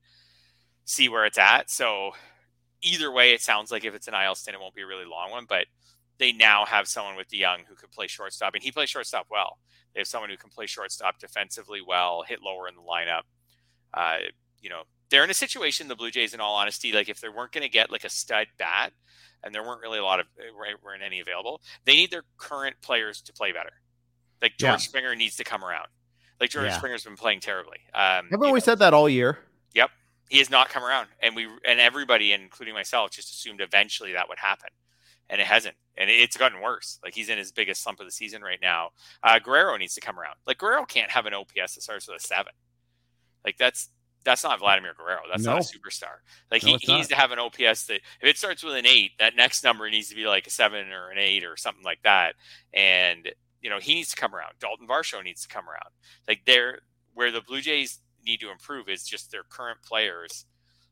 see where it's at. So either way, it sounds like if it's an I L stint, it won't be a really long one. But they now have someone with DeJong who could play shortstop. And he plays shortstop well. They have someone who can play shortstop defensively well, hit lower in the lineup. Uh, you know, they're in a situation, the Blue Jays, in all honesty, like if they weren't going to get like a stud bat, and there weren't really a lot of weren't any available, they need their current players to play better. Like George yeah. Springer needs to come around. Like George yeah. Springer's been playing terribly. Um, Haven't we know, said that all year? Yep, he has not come around, and we and everybody, including myself, just assumed eventually that would happen, and it hasn't, and it's gotten worse. Like he's in his biggest slump of the season right now. Uh, Guerrero needs to come around. Like Guerrero can't have an O P S that starts with a seven. Like that's. That's not Vladimir Guerrero. That's no. not a superstar. Like no, he, he needs to have an O P S that if it starts with an eight, that next number needs to be like a seven or an eight or something like that. And, you know, he needs to come around. Dalton Varsho needs to come around. Like they're where the Blue Jays need to improve is just their current players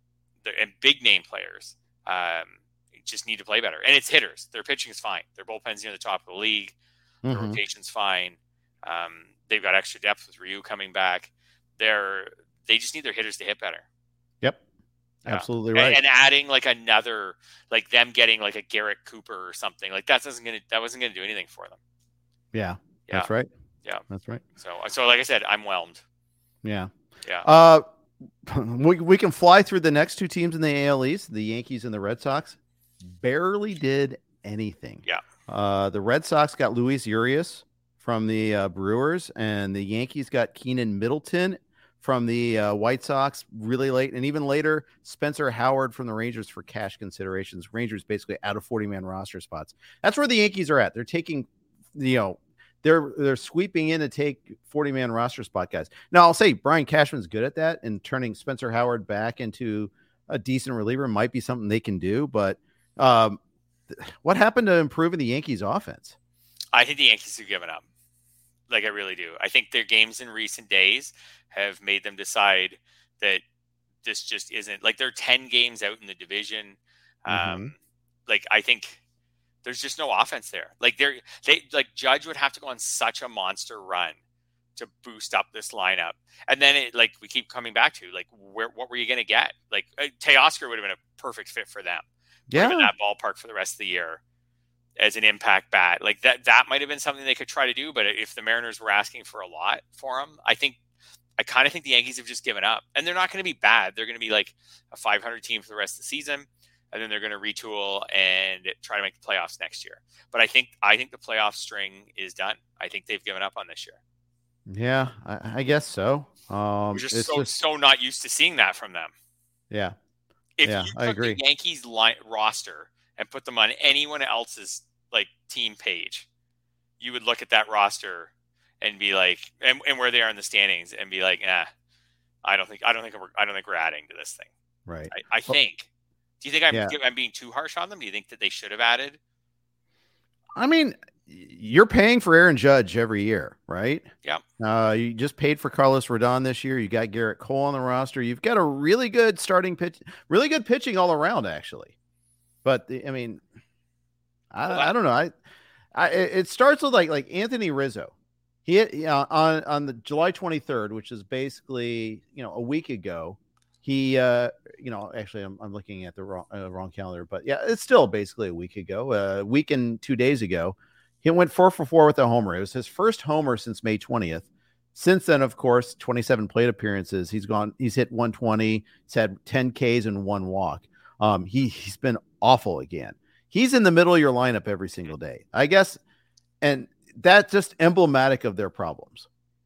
and big name players um, just need to play better. And it's hitters. Their pitching is fine. Their bullpen's near the top of the league. Mm-hmm. Their rotation's fine. Um, they've got extra depth with Ryu coming back. They're, They just need their hitters to hit better. Yep. Absolutely yeah. right. And, and adding like another, like them getting like a Garrett Cooper or something like that doesn't gonna that wasn't gonna do anything for them. Yeah, yeah. That's right. Yeah, that's right. So, so like I said, I'm whelmed. Yeah. Yeah. Uh, we we can fly through the next two teams in the A L East, the Yankees and the Red Sox. Barely did anything. Yeah. Uh, the Red Sox got Luis Urias from the uh, Brewers, and the Yankees got Keenan Middleton from the uh, White Sox really late, and even later, Spencer Howard from the Rangers for cash considerations. Rangers basically out of forty-man roster spots. That's where the Yankees are at. They're taking, you know, they're they're sweeping in to take forty-man roster spot guys. Now, I'll say Brian Cashman's good at that, and turning Spencer Howard back into a decent reliever might be something they can do. But um, what happened to improving the Yankees' offense? I think the Yankees have given up. Like, I really do. I think their games in recent days have made them decide that this just isn't like they're ten games out in the division. Mm-hmm. Um, like, I think there's just no offense there. Like they're, they like Judge would have to go on such a monster run to boost up this lineup. And then it, like we keep coming back to like, where, what were you going to get? Like uh, Teoscar would have been a perfect fit for them. Yeah. In that ballpark for the rest of the year as an impact bat. Like that, that might've been something they could try to do. But if the Mariners were asking for a lot for him, I think, I kind of think the Yankees have just given up, and they're not going to be bad. They're going to be like a five hundred team for the rest of the season. and then they're going to retool and try to make the playoffs next year. But I think I think the playoff string is done. I think they've given up on this year. Yeah, I, I guess so. Um, We're just it's so just, so not used to seeing that from them. yeah, If Yeah, you I took agree. the Yankees line, roster and put them on anyone else's like team page, you would look at that roster and be like, and, and where they are in the standings, and be like, nah, I don't think I don't think we're I don't think we're adding to this thing. right. I, I Well, think. Do you think I'm yeah. I'm being too harsh on them? Do you think that they should have added? I mean, you're paying for Aaron Judge every year, right? Yeah. Uh, you just paid for Carlos Rodon this year. You got Garrett Cole on the roster. You've got a really good starting pitch, really good pitching all around, actually. But the, I mean, I, Well, I don't know. I, I, it starts with like like Anthony Rizzo. He uh, on on the July twenty-third, which is basically you know a week ago. He, uh, you know, actually, I'm, I'm looking at the wrong uh, wrong calendar, but yeah, it's still basically a week ago, a week and two days ago. He went four for four with a homer. It was his first homer since May twentieth. Since then, of course, twenty-seven plate appearances. He's gone. He's hit one twenty. He's had ten Ks and one walk. Um, he he's been awful again. He's in the middle of your lineup every single day, I guess, and that's just emblematic of their problems.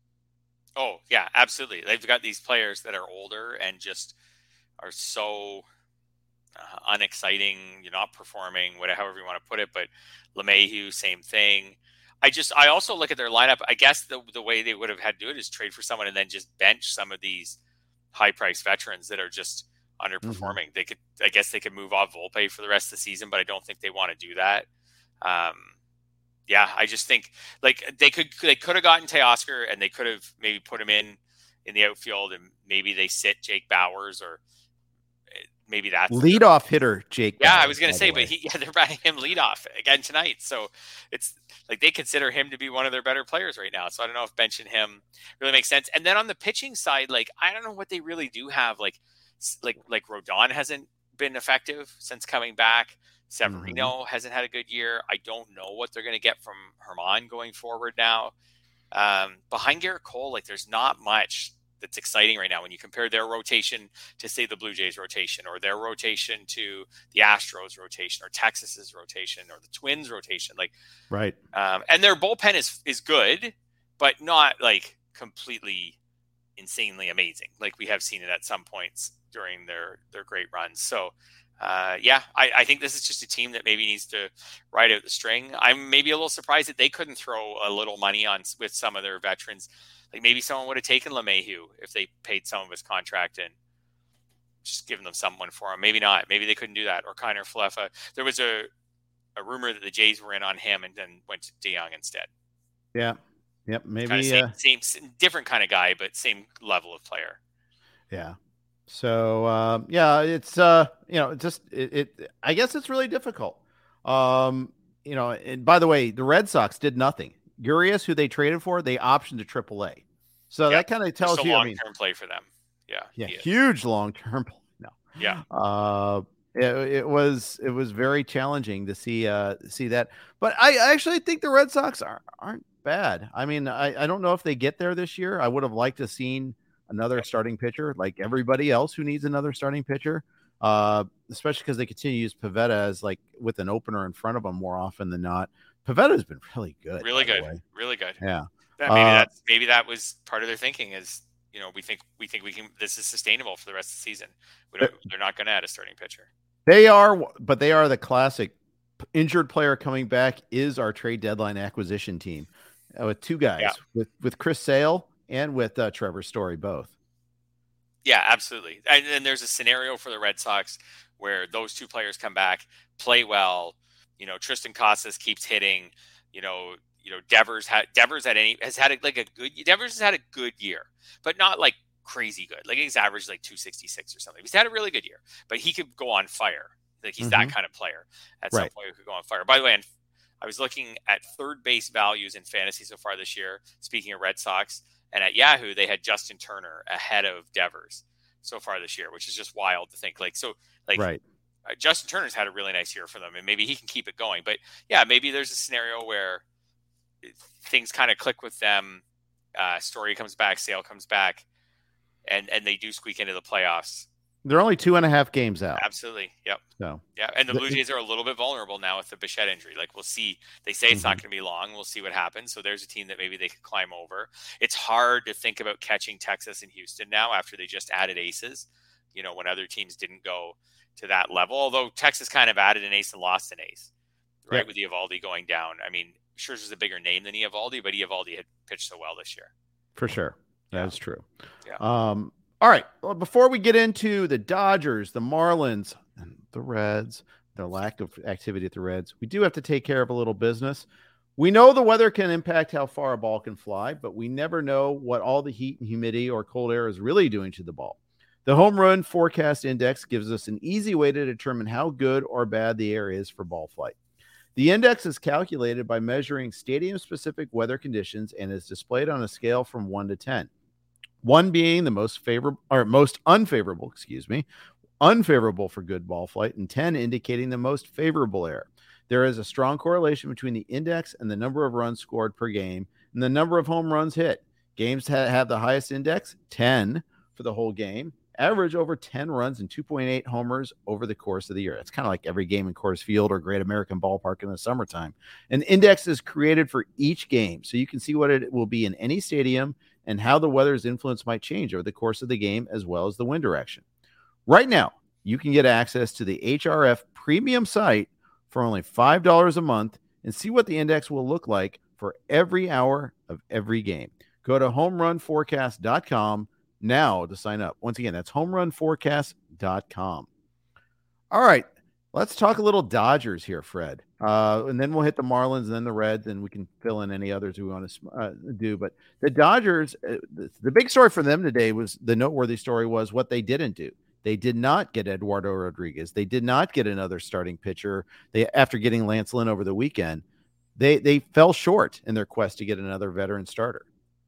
Oh, yeah, absolutely. They've got these players that are older and just are so uh, unexciting. You're not performing, whatever, however you want to put it. But LeMahieu, same thing. I just, I also look at their lineup. I guess the the way they would have had to do it is trade for someone and then just bench some of these high-priced veterans that are just underperforming. Mm-hmm. They could, I guess, they could move off Volpe for the rest of the season, but I don't think they want to do that. Um, Yeah, I just think like they could they could have gotten Teoscar and they could have maybe put him in in the outfield, and maybe they sit Jake Bauers, or maybe that's leadoff hitter Jake. Yeah, Bauers, I was going to say, but he, yeah, they're batting him leadoff again tonight, so it's like they consider him to be one of their better players right now. So I don't know if benching him really makes sense. And then on the pitching side, like I don't know what they really do have. Like like like Rodon hasn't been effective since coming back. Severino mm-hmm. hasn't had a good year. I don't know what they're going to get from Herman going forward now. Um, behind Garrett Cole, like there's not much that's exciting right now when you compare their rotation to, say, the Blue Jays rotation, or their rotation to the Astros rotation, or Texas's rotation, or the Twins rotation. Like, right. Um, and their bullpen is is good, but not like completely insanely amazing. Like we have seen it at some points during their their great runs. So. Uh, yeah, I, I think this is just a team that maybe needs to ride out the string. I'm maybe a little surprised that they couldn't throw a little money on with some of their veterans. Like maybe someone would have taken LeMahieu if they paid some of his contract and just given them someone for him. Maybe not. Maybe they couldn't do that. Or Kiner Falefa. There was a, a rumor that the Jays were in on him and then went to DeYoung instead. Yeah. Yep. Maybe kind of same, uh... same, different kind of guy, but same level of player. Yeah. So, uh, yeah, it's, uh, you know, just, it, it, I guess it's really difficult. Um, you know, and by the way, the Red Sox did nothing. Urias, who they traded for, they optioned to triple A. So yeah, that kind of tells just a you, long-term I mean, play for them. Yeah. Yeah. Huge long-term play. No. Yeah. Uh, it, it was, it was very challenging to see, uh, see that, but I actually think the Red Sox are, aren't bad. I mean, I, I don't know if they get there this year. I would have liked to seen another starting pitcher, like everybody else who needs another starting pitcher, uh, especially because they continue to use Pivetta as like with an opener in front of them more often than not. Pivetta has been really good, really good, really good. Yeah, that, maybe uh, that's maybe that was part of their thinking. Is you know we think we think we can. This is sustainable for the rest of the season. We don't, they're not going to add a starting pitcher. They are, but they are the classic injured player coming back is our trade deadline acquisition team uh, with two guys yeah. with with Chris Sale. And with uh, Trevor Story, both. Yeah, absolutely. And then there's a scenario for the Red Sox where those two players come back, play well. You know, Tristan Casas keeps hitting. You know, you know Devers had Devers had any has had a, like a good Devers has had a good year, but not like crazy good. Like he's averaged like two sixty-six or something. He's had a really good year, but he could go on fire. Like he's mm-hmm. that kind of player at some right. point who could go on fire. By the way, and I was looking at third base values in fantasy so far this year. Speaking of Red Sox. And at Yahoo, they had Justin Turner ahead of Devers so far this year, which is just wild to think. Like, so, like, right. uh, Justin Turner's had a really nice year for them, and maybe he can keep it going. But yeah, maybe there's a scenario where things kind of click with them. Uh, Story comes back, Sale comes back, and and they do squeak into the playoffs. They're only two and a half games out. Absolutely. Yep. So yeah, and the Blue the, Jays are a little bit vulnerable now with the Bichette injury. Like we'll see. They say it's mm-hmm. not going to be long. We'll see what happens. So there's a team that maybe they could climb over. It's hard to think about catching Texas and Houston now after they just added aces. You know, when other teams didn't go to that level. Although Texas kind of added an ace and lost an ace, right? Yep. With Eovaldi going down. I mean, Scherzer's a bigger name than Eovaldi, but Eovaldi had pitched so well this year. For sure. Yeah. That's true. Yeah. Um, all right. Well, before we get into the Dodgers, the Marlins, and the Reds, the lack of activity at the Reds, we do have to take care of a little business. We know the weather can impact how far a ball can fly, but we never know what all the heat and humidity or cold air is really doing to the ball. The Home Run Forecast Index gives us an easy way to determine how good or bad the air is for ball flight. The index is calculated by measuring stadium-specific weather conditions and is displayed on a scale from one to ten. one being the most favorable or most unfavorable, excuse me, unfavorable for good ball flight, and ten indicating the most favorable air. There is a strong correlation between the index and the number of runs scored per game and the number of home runs hit. Games ha- have the highest index, ten for the whole game, average over ten runs and two point eight homers over the course of the year. It's kind of like every game in Coors Field or Great American Ballpark in the summertime. An index is created for each game, so you can see what it will be in any stadium and how the weather's influence might change over the course of the game as well as the wind direction. Right now, you can get access to the H R F premium site for only five dollars a month and see what the index will look like for every hour of every game. Go to home run forecast dot com now to sign up. Once again, that's home run forecast dot com. All right, let's talk a little Dodgers here, Fred. Uh, and then we'll hit the Marlins and then the Reds, and we can fill in any others we want to uh, do. But the Dodgers, uh, the, the big story for them today was the noteworthy story was what they didn't do. They did not get Eduardo Rodriguez. They did not get another starting pitcher. They after getting Lance Lynn over the weekend, they they fell short in their quest to get another veteran starter.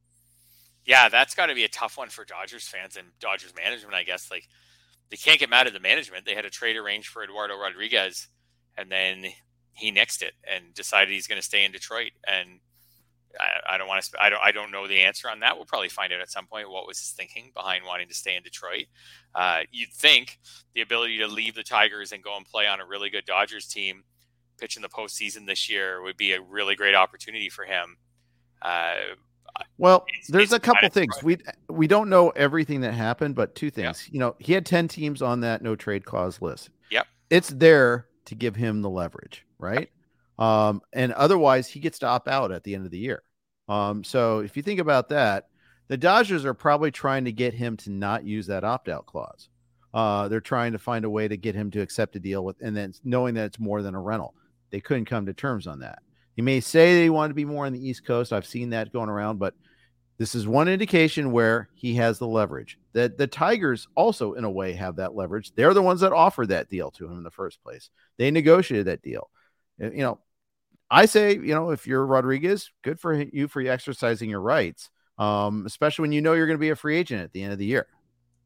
Yeah, that's got to be a tough one for Dodgers fans and Dodgers management, I guess. Like, they can't get mad at the management. They had a trade arranged for Eduardo Rodriguez, and then he nixed it and decided he's going to stay in Detroit. And I, I don't want to. I don't. I don't know the answer on that. We'll probably find out at some point what was his thinking behind wanting to stay in Detroit. Uh, you'd think the ability to leave the Tigers and go and play on a really good Dodgers team, pitch in the postseason this year, would be a really great opportunity for him. Uh, Well, it's, there's it's a couple kind of things. We we don't know everything that happened, but two things. Yeah. You know, he had ten teams on that no trade clause list. Yep. It's there to give him the leverage, right? Um, and otherwise he gets to opt out at the end of the year. Um, so if you think about that, the Dodgers are probably trying to get him to not use that opt-out clause. Uh, they're trying to find a way to get him to accept a deal with, and then knowing that it's more than a rental. They couldn't come to terms on that. He may say they want to be more on the East Coast. I've seen that going around, but this is one indication where he has the leverage. That the Tigers also, in a way, have that leverage. They're the ones that offered that deal to him in the first place. They negotiated that deal. You know, I say, you know, if you're Rodriguez, good for you for exercising your rights, um, especially when you know you're going to be a free agent at the end of the year.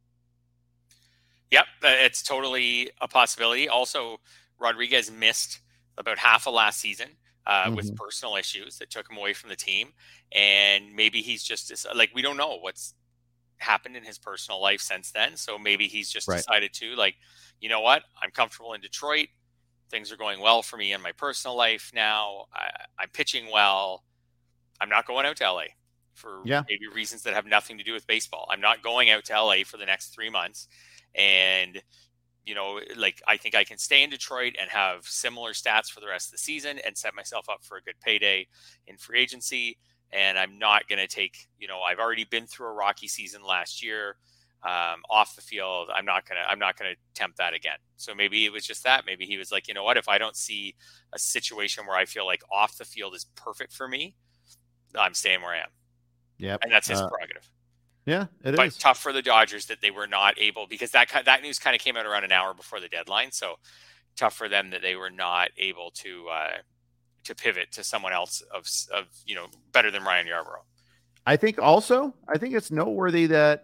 Yep, it's totally a possibility. Also, Rodriguez missed about half of last season. Uh, mm-hmm. with personal issues that took him away from the team. And maybe he's just like, we don't know what's happened in his personal life since then. So maybe he's just right. decided to like, you know what, I'm comfortable in Detroit. Things are going well for me in my personal life now. I, I'm pitching well. I'm not going out to L A for yeah. maybe reasons that have nothing to do with baseball. I'm not going out to L A for the next three months. And you know, like I think I can stay in Detroit and have similar stats for the rest of the season and set myself up for a good payday in free agency. And I'm not going to take, you know, I've already been through a rocky season last year um, off the field. I'm not going to, I'm not going to tempt that again. So maybe it was just that. Maybe he was like, you know what, if I don't see a situation where I feel like off the field is perfect for me, I'm staying where I am. Yeah. And that's his uh, prerogative. Yeah, it but is. Tough for the Dodgers that they were not able, because that that news kind of came out around an hour before the deadline. So tough for them that they were not able to uh, to pivot to someone else of of you know better than Ryan Yarbrough. I think also I think it's noteworthy that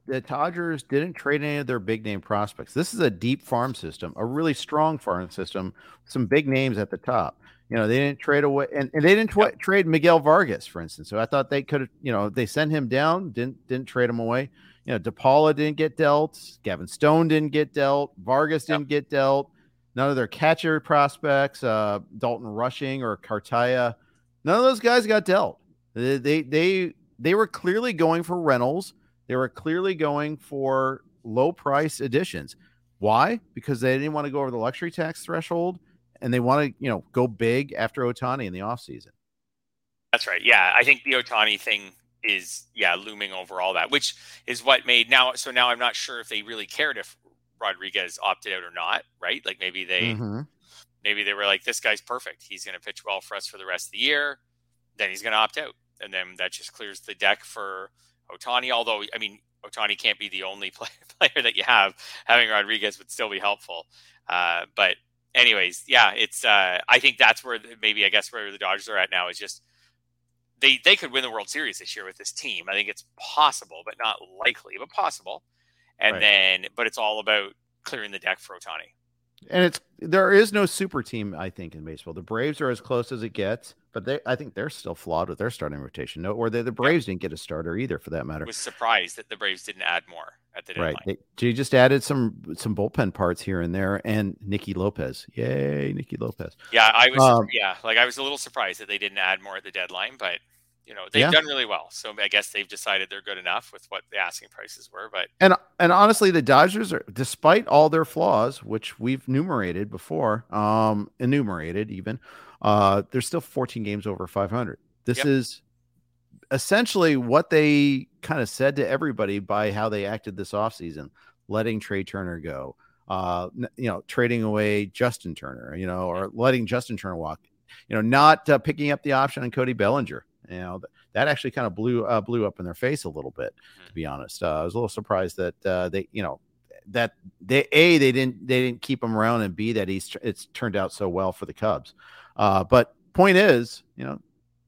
the Dodgers didn't trade any of their big name prospects. This is a deep farm system, a really strong farm system, some big names at the top. You know, they didn't trade away, and, and they didn't tw- yep. trade Miguel Vargas, for instance. So I thought they could have, you know, they sent him down, didn't didn't trade him away. You know, DePaula didn't get dealt, Gavin Stone didn't get dealt, Vargas didn't yep. get dealt. None of their catcher prospects, uh, Dalton Rushing or Cartaya, none of those guys got dealt. They they they, they were clearly going for rentals. They were clearly going for low price additions. Why? Because they didn't want to go over the luxury tax threshold. And they want to, you know, go big after Ohtani in the offseason. That's right. Yeah, I think the Ohtani thing is, yeah, looming over all that, which is what made now. So now I'm not sure if they really cared if Rodriguez opted out or not, right? Like maybe they, mm-hmm. maybe they were like, this guy's perfect. He's going to pitch well for us for the rest of the year. Then he's going to opt out. And then that just clears the deck for Ohtani. Although, I mean, Ohtani can't be the only play, player that you have. Having Rodriguez would still be helpful. Uh, but Anyways, yeah, it's. Uh, I think that's where the, maybe I guess where the Dodgers are at now is just they they could win the World Series this year with this team. I think it's possible, but not likely, but possible. And right. then, but it's all about clearing the deck for Ohtani. And it's there is no super team, I think, in baseball. The Braves are as close as it gets, but they I think they're still flawed with their starting rotation. No, or they, the Braves yeah. didn't get a starter either, for that matter. I was surprised that the Braves didn't add more at the deadline. Right, they, they just added some some bullpen parts here and there, and Nicky Lopez, yay, Nicky Lopez. Yeah, I was um, yeah, like I was a little surprised that they didn't add more at the deadline, but you know they've yeah. done really well. So I guess they've decided they're good enough with what the asking prices were. But and and honestly, the Dodgers are, despite all their flaws, which we've enumerated before, um, enumerated even, uh, they're still fourteen games over five hundred. This yep. is essentially what they kind of said to everybody by how they acted this offseason, letting Trey Turner go, uh, you know, trading away Justin Turner, you know, or letting Justin Turner walk, you know, not uh, picking up the option on Cody Bellinger. You know, that actually kind of blew uh, blew up in their face a little bit, to be honest. Uh, I was a little surprised that uh, they, you know, that they a they didn't they didn't keep him around, and b that he's it's turned out so well for the Cubs. Uh, but point is, you know,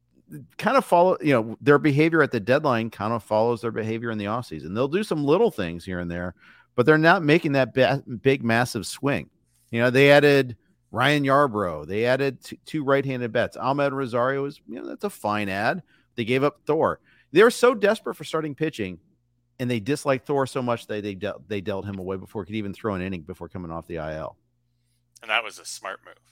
kind of follow, you know, their behavior at the deadline kind of follows their behavior in the offseason. They'll do some little things here and there, but they're not making that ba- big, massive swing. You know, they added Ryan Yarbrough. They added t- two right-handed bats. Ahmed Rosario is, you know, that's a fine ad. They gave up Thor. They were so desperate for starting pitching, and they disliked Thor so much that they de- they dealt him away before he could even throw an inning before coming off the I L. And that was a smart move.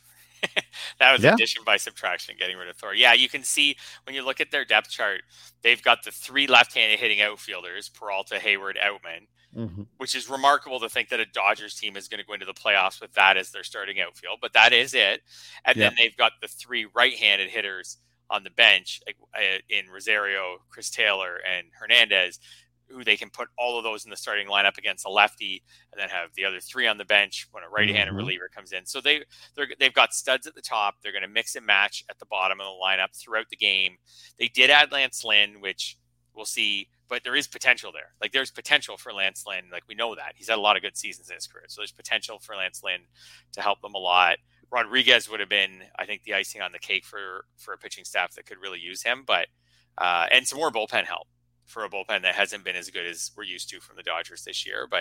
That was yeah. addition by subtraction, getting rid of Thor. Yeah, you can see when you look at their depth chart, they've got the three left-handed hitting outfielders, Peralta, Hayward, Outman, mm-hmm. which is remarkable to think that a Dodgers team is going to go into the playoffs with that as their starting outfield, but that is it. And yeah. then they've got the three right-handed hitters on the bench in Rosario, Chris Taylor, and Hernandez, who they can put all of those in the starting lineup against a lefty, and then have the other three on the bench when a right-handed mm-hmm. reliever comes in. So they they're, they've got studs at the top. They're going to mix and match at the bottom of the lineup throughout the game. They did add Lance Lynn, which we'll see, but there is potential there. Like there's potential for Lance Lynn. Like we know that he's had a lot of good seasons in his career. So there's potential for Lance Lynn to help them a lot. Rodriguez would have been, I think, the icing on the cake for, for a pitching staff that could really use him, but uh, and some more bullpen help for a bullpen that hasn't been as good as we're used to from the Dodgers this year. But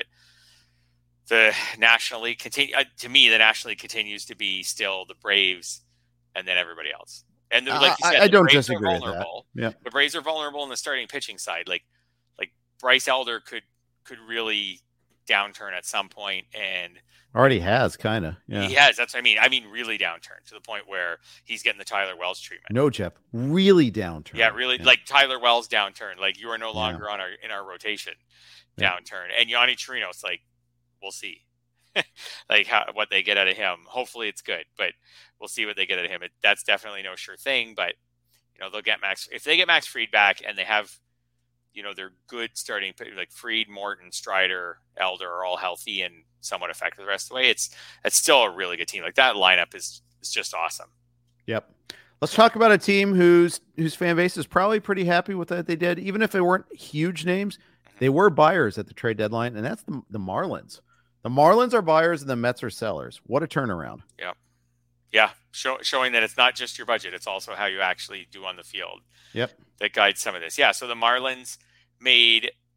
the National League continue uh, to me, the National League continues to be still the Braves and then everybody else. And like you said, I, I don't Braves disagree are vulnerable. with that. Yeah. The Braves are vulnerable in the starting pitching side. Like, like Bryce Elder could, could really downturn at some point, and already has kind of, yeah, he has. That's what I mean. I mean, really downturn to the point where he's getting the Tyler Wells treatment. No, Jeff, really downturn. Yeah, really, yeah. Like Tyler Wells downturn. Like you are no longer yeah. on our in our rotation yeah. downturn. And Yonny Chirino, it's like we'll see, like how what they get out of him. Hopefully, it's good, but we'll see what they get out of him. It, that's definitely no sure thing. But you know, they'll get Max if they get Max Fried back, and they have, you know, they're good starting like Fried, Morton, Strider, Elder are all healthy and somewhat effective the rest of the way. It's it's still a really good team. Like that lineup is is just awesome. Yep. Let's talk about a team whose whose fan base is probably pretty happy with what they did, even if they weren't huge names. Mm-hmm. They were buyers at the trade deadline, and that's the the Marlins. The Marlins are buyers, and the Mets are sellers. What a turnaround! Yeah, yeah, Show, showing that it's not just your budget; it's also how you actually do on the field. Yep, that guides some of this. Yeah, so the Marlins made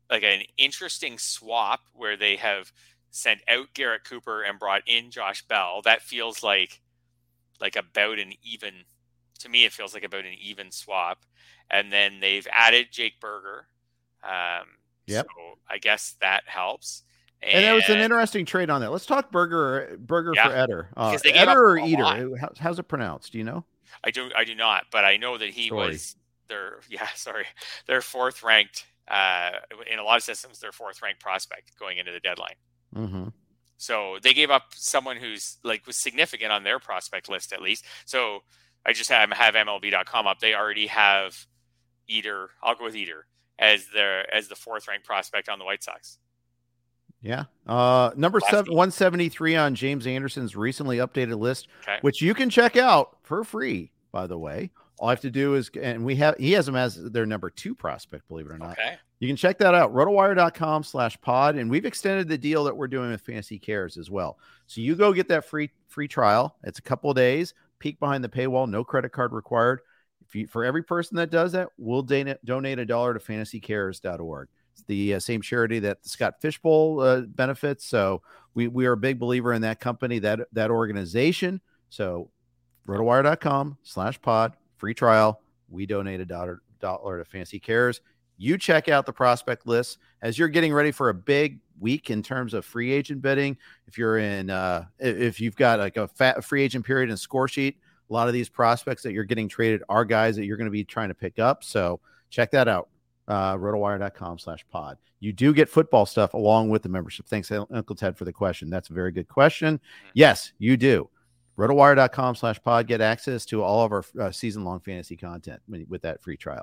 like an interesting swap where they have sent out Garrett Cooper and brought in Josh Bell. That feels like like about an even, to me, it feels like about an even swap. And then they've added Jake Berger. Um, Yep. So I guess that helps. And, and it was an interesting trade on that. Let's talk Burger Burger yeah, for Eder. Uh, they gave Eder up or a Eder? lot. How, how's it pronounced? Do you know? I do. I do not, but I know that he Sorry. was their yeah. Sorry, their fourth ranked. Uh, in a lot of systems, their fourth ranked prospect going into the deadline. Mm-hmm. So they gave up someone who's like was significant on their prospect list at least. So I just have have M L B dot com up. They already have Eder. I'll go with Eder as their as the fourth ranked prospect on the White Sox. Yeah. Uh, number Last seven, week. one seventy-three on James Anderson's recently updated list, Okay. which you can check out for free, by the way. All I have to do is, and we have, he has him as their number two prospect, believe it or not. Okay. You can check that out, rotowire.com slash pod. And we've extended the deal that we're doing with Fantasy Cares as well. So you go get that free, free trial. It's a couple of days, peek behind the paywall, no credit card required. If you, for every person that does that, we'll donate, donate a dollar to fantasy cares dot org. It's the uh, same charity that the Scott Fishbowl uh, benefits. So we, we are a big believer in that company, that, that organization. So rotowire.com slash pod, free trial. We donate a dollar, dollar to Fantasy Cares. You check out the prospect list as you're getting ready for a big week in terms of free agent bidding. If you're in, uh, if you've got like a fat free agent period and score sheet, a lot of these prospects that you're getting traded are guys that you're going to be trying to pick up. So check that out. Uh, rotowire.com slash pod. You do get football stuff along with the membership. Thanks, Uncle Ted, for the question. That's a very good question. Yes, you do. Rotowire.com slash pod. Get access to all of our uh, season-long fantasy content with that free trial.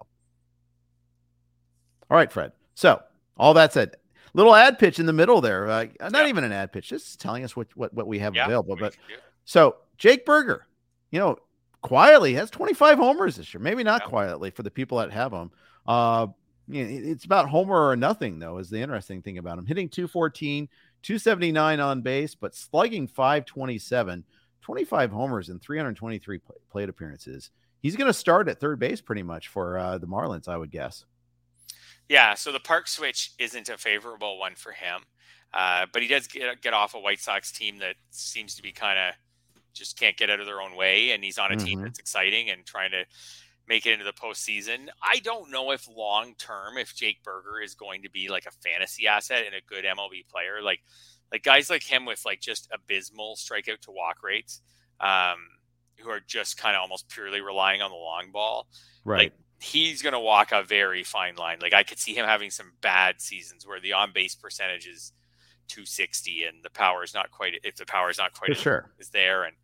All right, Fred. So all that said, little ad pitch in the middle there. Uh, not yeah. even an ad pitch, just telling us what, what, what we have yeah, available. But do. so Jake Berger, you know, quietly has twenty-five homers this year. Maybe not yeah. quietly for the people that have them. Uh, you know, it's about homer or nothing, though, is the interesting thing about him. Hitting two fourteen, two seventy-nine on base, but slugging five twenty-seven, twenty-five homers and three twenty-three plate appearances. He's going to start at third base pretty much for uh, the Marlins, I would guess. Yeah, so the park switch isn't a favorable one for him, uh, but he does get, get off a White Sox team that seems to be kind of just can't get out of their own way, and he's on a mm-hmm. team that's exciting and trying to make it into the postseason. I don't know if long term, if Jake Berger is going to be like a fantasy asset and a good M L B player, like like guys like him with like just abysmal strikeout to walk rates, um, who are just kind of almost purely relying on the long ball. Right. Like, he's going to walk a very fine line. Like I could see him having some bad seasons where the on base percentage is two sixty and the power is not quite, if the power is not quite as, sure. is there. And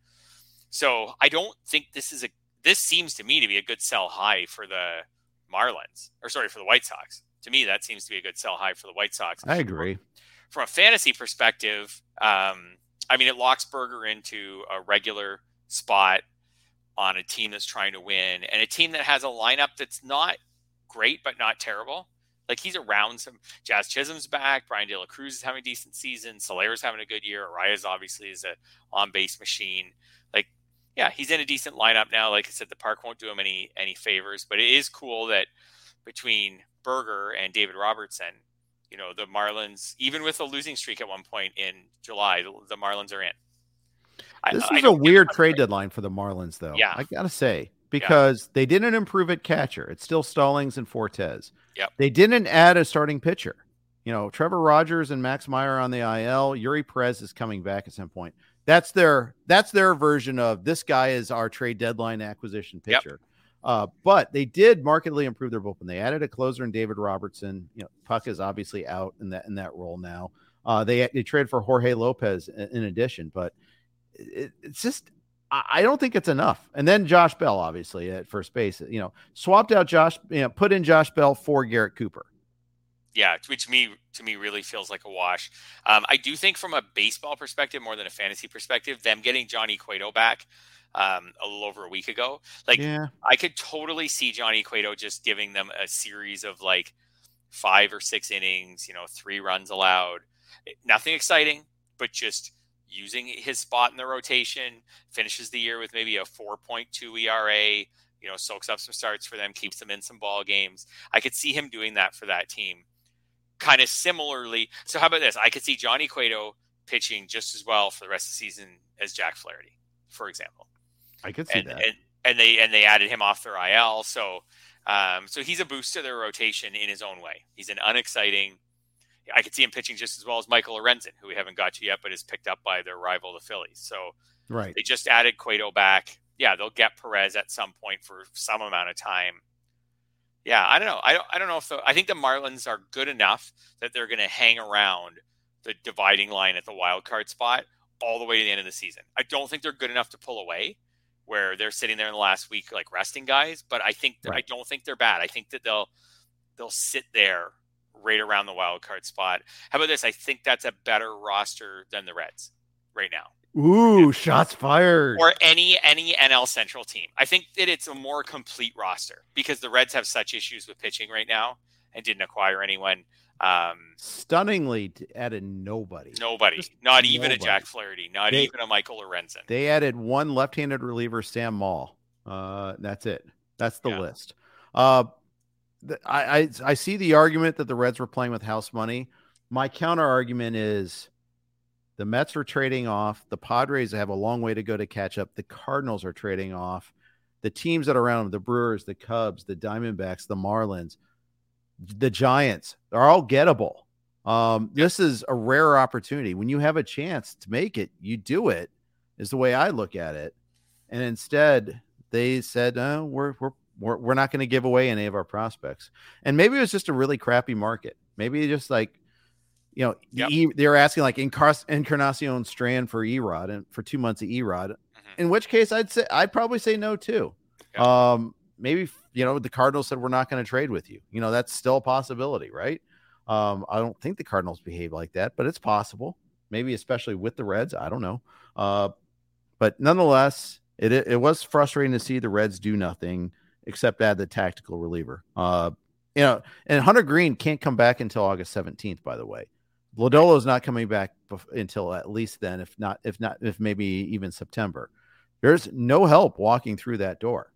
so I don't think this is a, this seems to me to be a good sell high for the Marlins, or sorry, for the White Sox. To me, that seems to be a good sell high for the White Sox. I agree. From, from a fantasy perspective, um, I mean, it locks Berger into a regular spot on a team that's trying to win, and a team that has a lineup that's not great, but not terrible. Like he's around some. Jazz Chisholm's back. Brian De La Cruz is having a decent season. Solaire's having a good year. Arias obviously is a on-base machine. Like, yeah, he's in a decent lineup now. Like I said, the park won't do him any any favors, but it is cool that between Berger and David Robertson, you know, the Marlins, even with a losing streak at one point in July, the, the Marlins are in. This I, is I a weird trade deadline for the Marlins, though. Yeah. I gotta say, because yeah. they didn't improve at catcher. It's still Stallings and Fortes. Yep. They didn't add a starting pitcher. You know, Trevor Rogers and Max Meyer on the I L. Yuri Perez is coming back at some point. That's their that's their version of this guy is our trade deadline acquisition pitcher. Yep. Uh, but they did markedly improve their bullpen. They added a closer in David Robertson. You know, Puck is obviously out in that in that role now. Uh, they they traded for Jorge Lopez in, in addition, but it, it's just I don't think it's enough. And then Josh Bell, obviously at first base, you know, swapped out Josh, you know, put in Josh Bell for Garrett Cooper. Yeah, which to me to me really feels like a wash. Um, I do think from a baseball perspective, more than a fantasy perspective, them getting Johnny Cueto back um, a little over a week ago, like yeah. I could totally see Johnny Cueto just giving them a series of like five or six innings, you know, three runs allowed, nothing exciting, but just using his spot in the rotation, finishes the year with maybe a four point two E R A, you know, soaks up some starts for them, keeps them in some ball games. I could see him doing that for that team. kind of similarly. So how about this? I could see Johnny Cueto pitching just as well for the rest of the season as Jack Flaherty, for example. I could see and, that. And, and they and they added him off their I L. So um, so he's a boost to their rotation in his own way. He's an unexciting. I could see him pitching just as well as Michael Lorenzen, who we haven't got to yet, but is picked up by their rival, the Phillies. So right. They just added Cueto back. Yeah, they'll get Perez at some point for some amount of time. Yeah, I don't know. I don't. I don't know if the, I think the Marlins are good enough that they're going to hang around the dividing line at the wild card spot all the way to the end of the season. I don't think they're good enough to pull away, where they're sitting there in the last week like resting guys. But I think right. I don't think they're bad. I think that they'll they'll sit there right around the wild card spot. How about this? I think that's a better roster than the Reds right now. Ooh, shots fired. Or any any N L Central team. I think that it's a more complete roster because the Reds have such issues with pitching right now and didn't acquire anyone. Um, Stunningly added nobody. Nobody. Just not even nobody. a Jack Flaherty. Not they, even a Michael Lorenzen. They added one left-handed reliever, Sam Maul. Uh, that's it. That's the yeah. list. Uh, th- I, I I see the argument that the Reds were playing with house money. My counter argument is the Mets are trading off. The Padres have a long way to go to catch up. The Cardinals are trading off. The teams that are around them, the Brewers, the Cubs, the Diamondbacks, the Marlins, the Giants, are all gettable. Um, this is a rare opportunity. When you have a chance to make it, you do it, is the way I look at it. And instead, they said, oh, we're, we're, we're, we're not going to give away any of our prospects. And maybe it was just a really crappy market. Maybe just like, you know, yep. the e, they were asking like Encar- Encarnacion Strand for Erod and for two months of Erod, mm-hmm. in which case I'd say I'd probably say no too. Yep. Um, maybe you know the Cardinals said we're not going to trade with you. You know that's still a possibility, right? Um, I don't think the Cardinals behave like that, but it's possible. Maybe especially with the Reds, I don't know. Uh, but nonetheless, it, it it was frustrating to see the Reds do nothing except add the tactical reliever. Uh, you know, and Hunter Green can't come back until August seventeenth. By the way. Lodolo is not coming back until at least then, if not, if not, if maybe even September. There's no help walking through that door.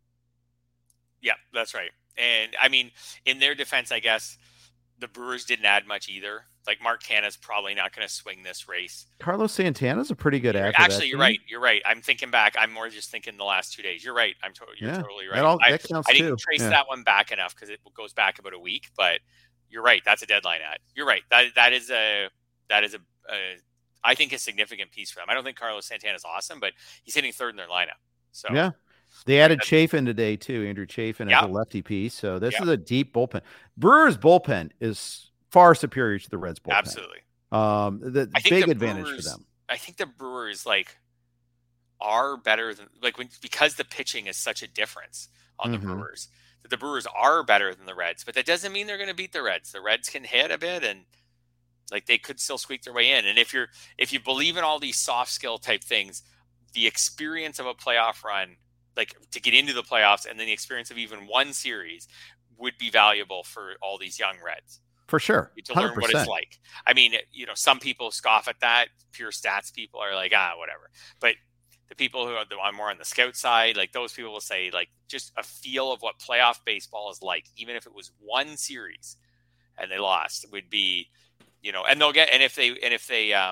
Yeah, that's right. And I mean, in their defense, I guess the Brewers didn't add much either. Like Mark Canha's probably not going to swing this race. Carlos Santana's a pretty good actor. Actually, you're right. You're right. I'm thinking back. I'm more just thinking the last two days. You're right. I'm to- you're yeah, totally right. That all, I, that counts I didn't too. trace yeah. that one back enough because it goes back about a week, but you're right. That's a deadline ad. You're right. That that is a that is a, a I think a significant piece for them. I don't think Carlos Santana is awesome, but he's hitting third in their lineup. So yeah, they added Chafin today too. Andrew Chafin yeah. as a lefty piece. So this yeah. is a deep bullpen. Brewers bullpen is far superior to the Reds bullpen. Absolutely. Um, the I think big the advantage Brewers, for them. I think the Brewers like are better than like when because the pitching is such a difference on Mm-hmm. the Brewers. That the Brewers are better than the Reds, but that doesn't mean they're going to beat the Reds. The Reds can hit a bit and like they could still squeak their way in. And if you're if you believe in all these soft skill type things, the experience of a playoff run, like to get into the playoffs, and then the experience of even one series would be valuable for all these young Reds. For sure. To one learn hundred what percent. it's like. I mean, you know, some people scoff at that. Pure stats people are like, ah, whatever. But the people who are the, are more on the scout side, like those people will say, like, just a feel of what playoff baseball is like, even if it was one series and they lost, would be, you know, and they'll get, and if they, and if they, um,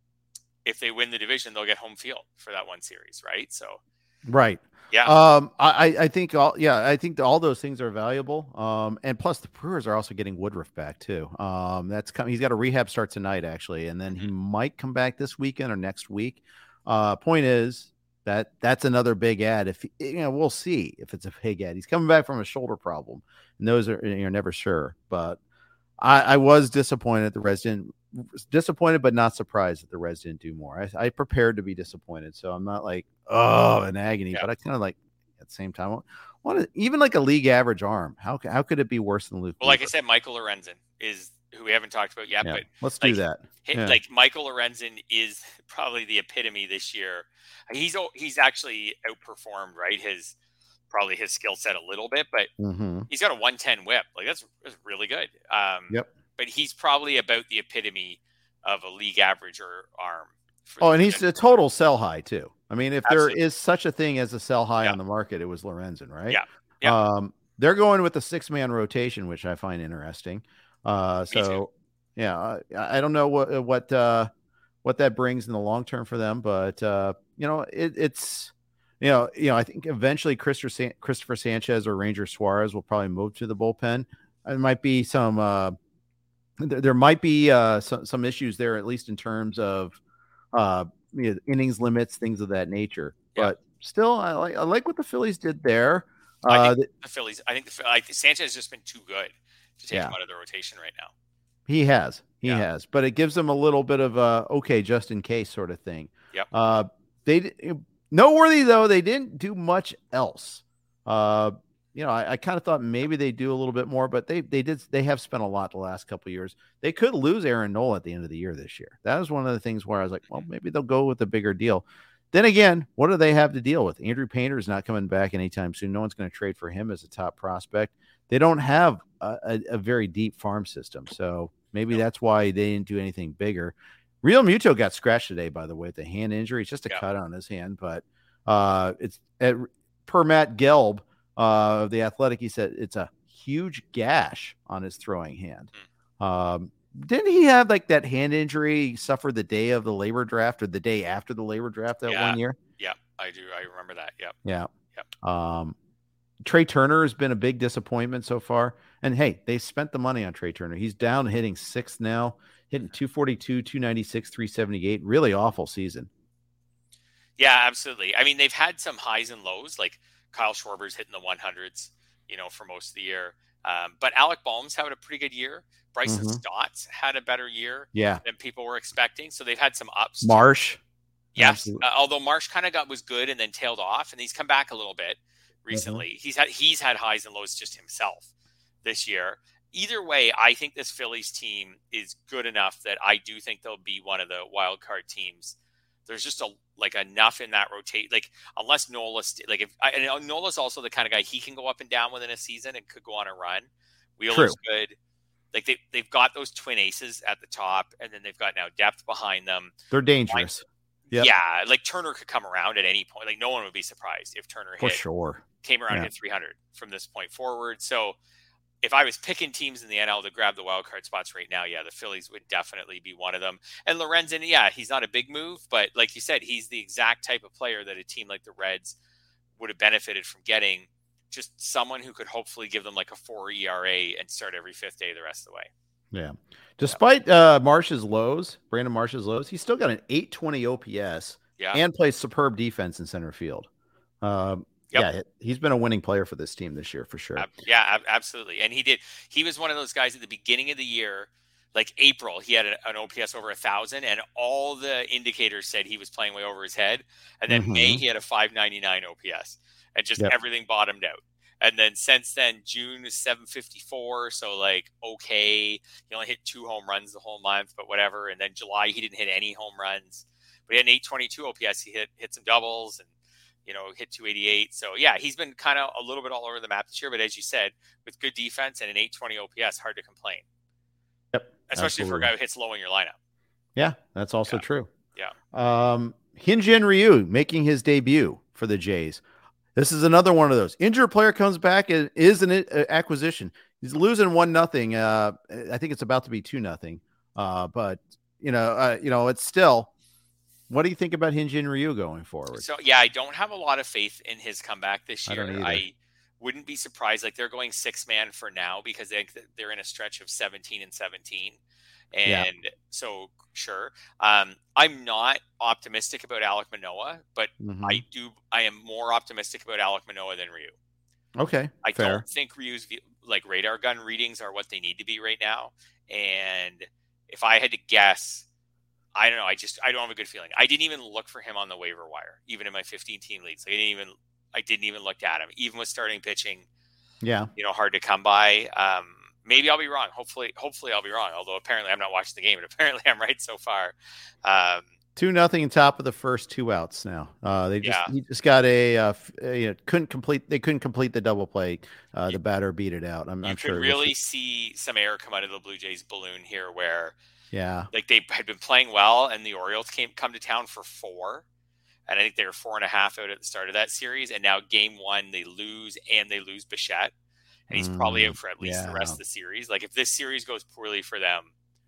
if they win the division, they'll get home field for that one series, right? So, right. Yeah. Um, I, I think all, yeah, I think all those things are valuable. Um, and plus the Brewers are also getting Woodruff back too. Um, that's coming. He's got a rehab start tonight actually, and then he might come back this weekend or next week. Uh, point is that that's another big ad. If you know, we'll see if it's a big ad. He's coming back from a shoulder problem, and those are you're never sure. But I, I was disappointed the Reds didn't. Disappointed, but not surprised that the Reds didn't do more. I, I prepared to be disappointed, so I'm not like oh in agony, yeah. but I kind of like at the same time want to even like a league average arm. How how could it be worse than Luke? Well, like I said, Michael Lorenzen is who we haven't talked about yet, yeah. but let's like, do that. Yeah. Like Michael Lorenzen is probably the epitome this year. He's he's actually outperformed right his probably his skill set a little bit, but mm-hmm. he's got a one ten whip. Like that's, that's really good. Um, yep. But he's probably about the epitome of a league average or arm. Oh, and he's a total sell high too. I mean, if Absolutely. there is such a thing as a sell high yeah. on the market, it was Lorenzen, right? Yeah. yeah. Um, they're going with the six man rotation, which I find interesting. Uh, so yeah. I, I don't know what what uh, what that brings in the long term for them, but uh, you know, it, it's you know, you know, I think eventually Christopher San- Christopher Sanchez or Ranger Suarez will probably move to the bullpen. There might be some uh, there, there might be uh, some some issues there, at least in terms of uh, you know, innings limits, things of that nature. Yeah. But still, I like I like what the Phillies did there. I Uh, think the Phillies. I think the I think Sanchez has just been too good to take Yeah. him out of the rotation right now. He has, he Yeah. has, but it gives them a little bit of a okay, just in case sort of thing. Yep. Uh, they noteworthy though, they didn't do much else. Uh, you know, I, I kind of thought maybe they do a little bit more, but they they did they have spent a lot the last couple of years. They could lose Aaron Nola at the end of the year this year. That was one of the things where I was like, well, maybe they'll go with a bigger deal. Then again, what do they have to deal with? Andrew Painter is not coming back anytime soon. No one's going to trade for him as a top prospect. They don't have a, a, a very deep farm system, so maybe that's why they didn't do anything bigger. Real Muto got scratched today, by the way, with the hand injury. It's just a yeah. cut on his hand, but uh, it's at, per Matt Gelb uh, of The Athletic. He said it's a huge gash on his throwing hand. Mm. Um, didn't he have like that hand injury he suffered the day of the labor draft or the day after the labor draft that yeah. one year? Yeah, I do. I remember that. Yep. Yeah. Yep. Um, Trey Turner has been a big disappointment so far. And hey, they spent the money on Trey Turner. He's down hitting sixth now, hitting two forty-two, two ninety-six, three seventy-eight. Really awful season. Yeah, absolutely. I mean, they've had some highs and lows, like Kyle Schwarber's hitting the hundreds, you know, for most of the year. Um, but Alec Boehm's having a pretty good year. Bryson mm-hmm. Stott's had a better year yeah. than people were expecting. So they've had some ups. Marsh. Too. Yes. Uh, although Marsh kind of got was good and then tailed off, and he's come back a little bit recently. Mm-hmm. He's had he's had highs and lows just himself this year. Either way, I think this Phillies team is good enough that I do think they'll be one of the wild card teams. There's just a like enough in that rotate. Like unless Nola, st- like if I, and Nola's also the kind of guy he can go up and down within a season and could go on a run. Wheeler's True. good. Like they they've got those twin aces at the top, and then they've got now depth behind them. They're dangerous. Yep. Yeah, like Turner could come around at any point. Like no one would be surprised if Turner for hit, sure came around yeah. and hit three hundred from this point forward. So if I was picking teams in the N L to grab the wild card spots right now, yeah, the Phillies would definitely be one of them. And Lorenzen, yeah, he's not a big move, but like you said, he's the exact type of player that a team like the Reds would have benefited from getting. Just someone who could hopefully give them like a four E R A and start every fifth day the rest of the way. Yeah. Despite uh, Marsh's lows, Brandon Marsh's lows, he's still got an eight twenty O P S yeah. and plays superb defense in center field. Um, Yep. Yeah, he's been a winning player for this team this year for sure. Yeah, absolutely. And he did. He was one of those guys at the beginning of the year, like April, he had an O P S over a thousand, and all the indicators said he was playing way over his head. And then mm-hmm. May, he had a five ninety-nine O P S, and just yep. everything bottomed out. And then since then, June is seven fifty-four. So like, okay, he only hit two home runs the whole month, but whatever. And then July, he didn't hit any home runs, but he had an eight twenty-two O P S. He hit hit some doubles and, you know, hit two eighty-eight. So yeah, he's been kind of a little bit all over the map this year, but as you said, with good defense and an eight twenty O P S, hard to complain. Yep. Especially absolutely. for a guy who hits low in your lineup. Yeah, that's also yeah. true. Yeah. Um, Hyun-Jin Ryu making his debut for the Jays. This is another one of those. Injured player comes back and is an uh, acquisition. He's losing one nothing. Uh, I think it's about to be two nothing. Uh, but you know, uh, you know, it's still. What do you think about Hyun-Jin Ryu going forward? So yeah, I don't have a lot of faith in his comeback this year. I don't either. I wouldn't be surprised. Like they're going six man for now because they they're in a stretch of seventeen and seventeen. And yeah. so sure. Um, I'm not optimistic about Alek Manoah, but mm-hmm. I do, I am more optimistic about Alek Manoah than Ryu. Okay. I fair. don't think Ryu's like radar gun readings are what they need to be right now. And if I had to guess, I don't know. I just, I don't have a good feeling. I didn't even look for him on the waiver wire, even in my fifteen team leagues. Like I didn't even, I didn't even look at him, even with starting pitching. Yeah. You know, hard to come by. Um, Maybe I'll be wrong. Hopefully, hopefully I'll be wrong. Although apparently I'm not watching the game, and apparently I'm right so far. Um, two nothing, top of the first, two outs now. Uh, they just yeah. he just got a, uh, a you know, couldn't complete. They couldn't complete the double play. Uh, the batter beat it out. I'm, you I'm could sure. really was... see some air come out of the Blue Jays balloon here, where yeah, like they had been playing well, and the Orioles came come to town for four, and I think they were four and a half out at the start of that series, and now game one they lose, and they lose Bichette. And he's probably out for at least yeah. the rest of the series. Like if this series goes poorly for them,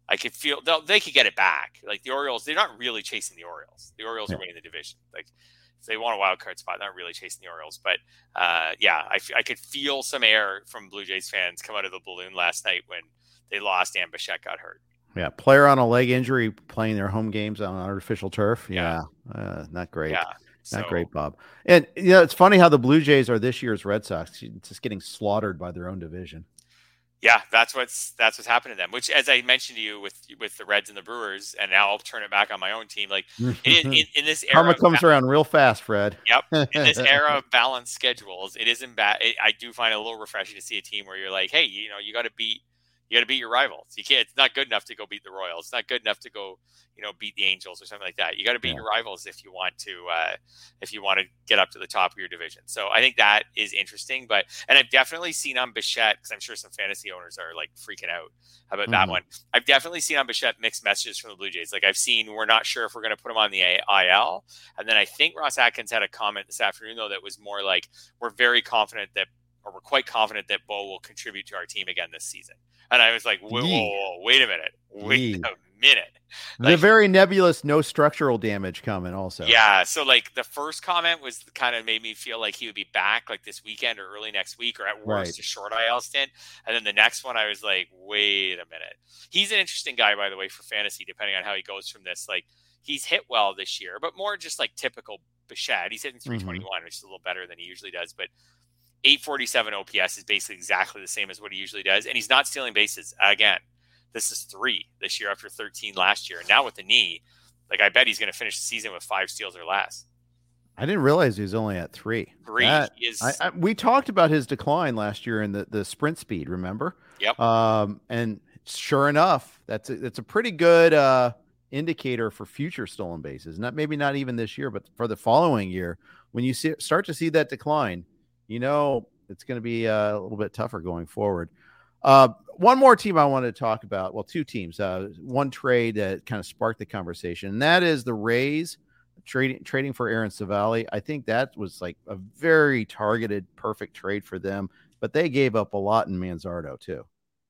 I could feel they could get it back. Like the Orioles, they're not really chasing the Orioles. The Orioles yeah. are winning the division. Like if they want a wild card spot, they're not really chasing the Orioles. But uh, yeah, I, I could feel some air from Blue Jays fans come out of the balloon last night when they lost and Bichette got hurt. Yeah, player on a leg injury playing their home games on artificial turf. Yeah, yeah. Uh, not great. Yeah, not so, great, Bob. And you know, it's funny how the Blue Jays are this year's Red Sox, just getting slaughtered by their own division. Yeah, that's what's that's what's happened to them. Which, as I mentioned to you, with with the Reds and the Brewers, and now I'll turn it back on my own team. Like in, in, in this era, karma comes ba- around real fast, Fred. Yep. In this era of balanced schedules, it isn't bad. It, I do find it a little refreshing to see a team where you're like, hey, you know, you got to beat. You got to beat your rivals. You can't. It's not good enough to go beat the Royals. It's not good enough to go, you know, beat the Angels or something like that. You got to beat yeah. your rivals if you want to, uh, if you want to get up to the top of your division. So I think that is interesting. But and I've definitely seen on Bichette, because I'm sure some fantasy owners are like freaking out about mm-hmm. that one. I've definitely seen on Bichette mixed messages from the Blue Jays. Like I've seen, we're not sure if we're going to put him on the I L, and then I think Ross Atkins had a comment this afternoon though that was more like, we're very confident that. Or we're quite confident that Bo will contribute to our team again this season. And I was like, whoa, whoa, whoa wait a minute. Wait Yee. a minute. Like, the very nebulous, no structural damage comment also. Yeah. So like the first comment was kind of made me feel like he would be back like this weekend or early next week, or at worst right. a short I L stint. And then the next one, I was like, wait a minute. He's an interesting guy, by the way, for fantasy, depending on how he goes from this. Like he's hit well this year, but more just like typical Bichette. He's hitting three twenty-one, mm-hmm. which is a little better than he usually does. But eight forty-seven O P S is basically exactly the same as what he usually does. And he's not stealing bases. Again, this is three this year after thirteen last year. And now with the knee, like I bet he's going to finish the season with five steals or less. I didn't realize he was only at three. Three that, is. I, I, we talked about his decline last year in the, the sprint speed, remember? Yep. Um, and sure enough, that's a, that's a pretty good uh, indicator for future stolen bases. Not maybe not even this year, but for the following year, when you see, start to see that decline, you know, it's going to be uh, a little bit tougher going forward. Uh, one more team I wanted to talk about. Well, two teams. Uh, one trade that kind of sparked the conversation, and that is the Rays trading trading for Aaron Civale. I think that was like a very targeted, perfect trade for them, but they gave up a lot in Manzardo too.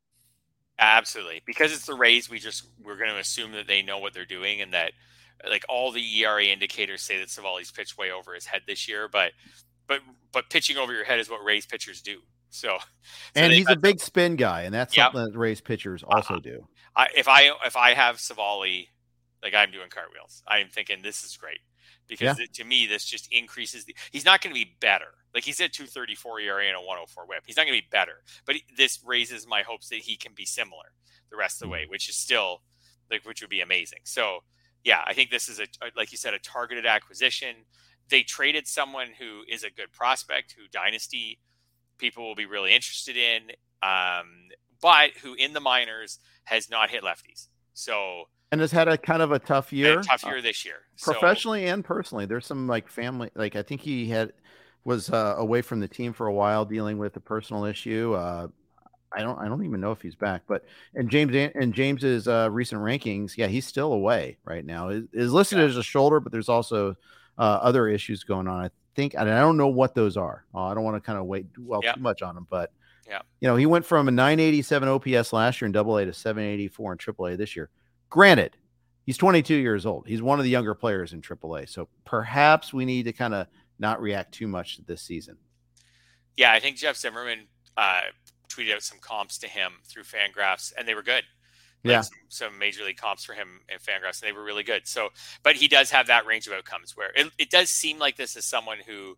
Absolutely, because it's the Rays. We just we're going to assume that they know what they're doing, and that like all the E R A indicators say that Civale's pitched way over his head this year, but. But but pitching over your head is what Rays pitchers do. So, so and he's a big spin guy, and that's yep. something that Rays pitchers also uh, do. I, if I if I have Civale, like I'm doing cartwheels. I'm thinking this is great because yeah. it, to me this just increases the. He's not going to be better. Like he's at two thirty-four E R A and a one oh four whip. He's not going to be better, but he, this raises my hopes that he can be similar the rest of the way, which is still like which would be amazing. So yeah, I think this is a like you said a targeted acquisition. They traded someone who is a good prospect, who dynasty people will be really interested in, um, but who in the minors has not hit lefties. So and has had a kind of a tough year, a tough year this year, professionally so, and personally. There's some like family, like I think he had was uh, away from the team for a while, dealing with a personal issue. Uh, I don't, I don't even know if he's back, but and James and James's uh, recent rankings, yeah, he's still away right now. Is is listed yeah. as a shoulder, but there's also Uh, other issues going on. I think, and I don't know what those are. Uh, I don't want to kind of wait well yep. too much on them, but yeah, you know, he went from a nine eighty-seven O P S last year in Double A to seven eighty-four in Triple A this year. Granted, he's twenty-two years old. He's one of the younger players in Triple A, so perhaps we need to kind of not react too much to this season. Yeah, I think Jeff Zimmerman uh, tweeted out some comps to him through Fangraphs, and they were good. Like yeah, some, some major league comps for him in Fangraphs, and they were really good. So, but he does have that range of outcomes where it, it does seem like this is someone who,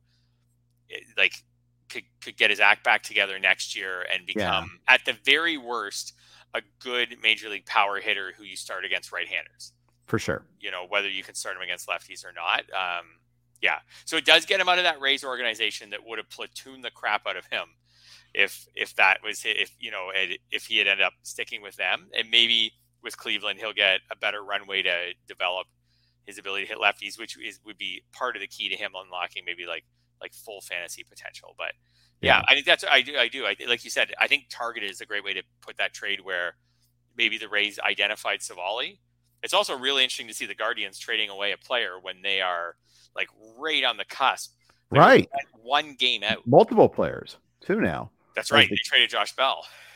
like, could could get his act back together next year and become, yeah. at the very worst, a good major league power hitter who you start against right-handers. For sure. You know, whether you can start him against lefties or not. Um, yeah. So it does get him out of that Rays organization that would have platooned the crap out of him. If if that was if you know if he had ended up sticking with them, and maybe with Cleveland he'll get a better runway to develop his ability to hit lefties, which is would be part of the key to him unlocking maybe like like full fantasy potential. But yeah, yeah I think that's I do I do I like you said I think targeted is a great way to put that trade where maybe the Rays identified Civale. It's also really interesting to see the Guardians trading away a player when they are like right on the cusp, right? One game out, multiple players, two now. That's right. They traded Josh Bell.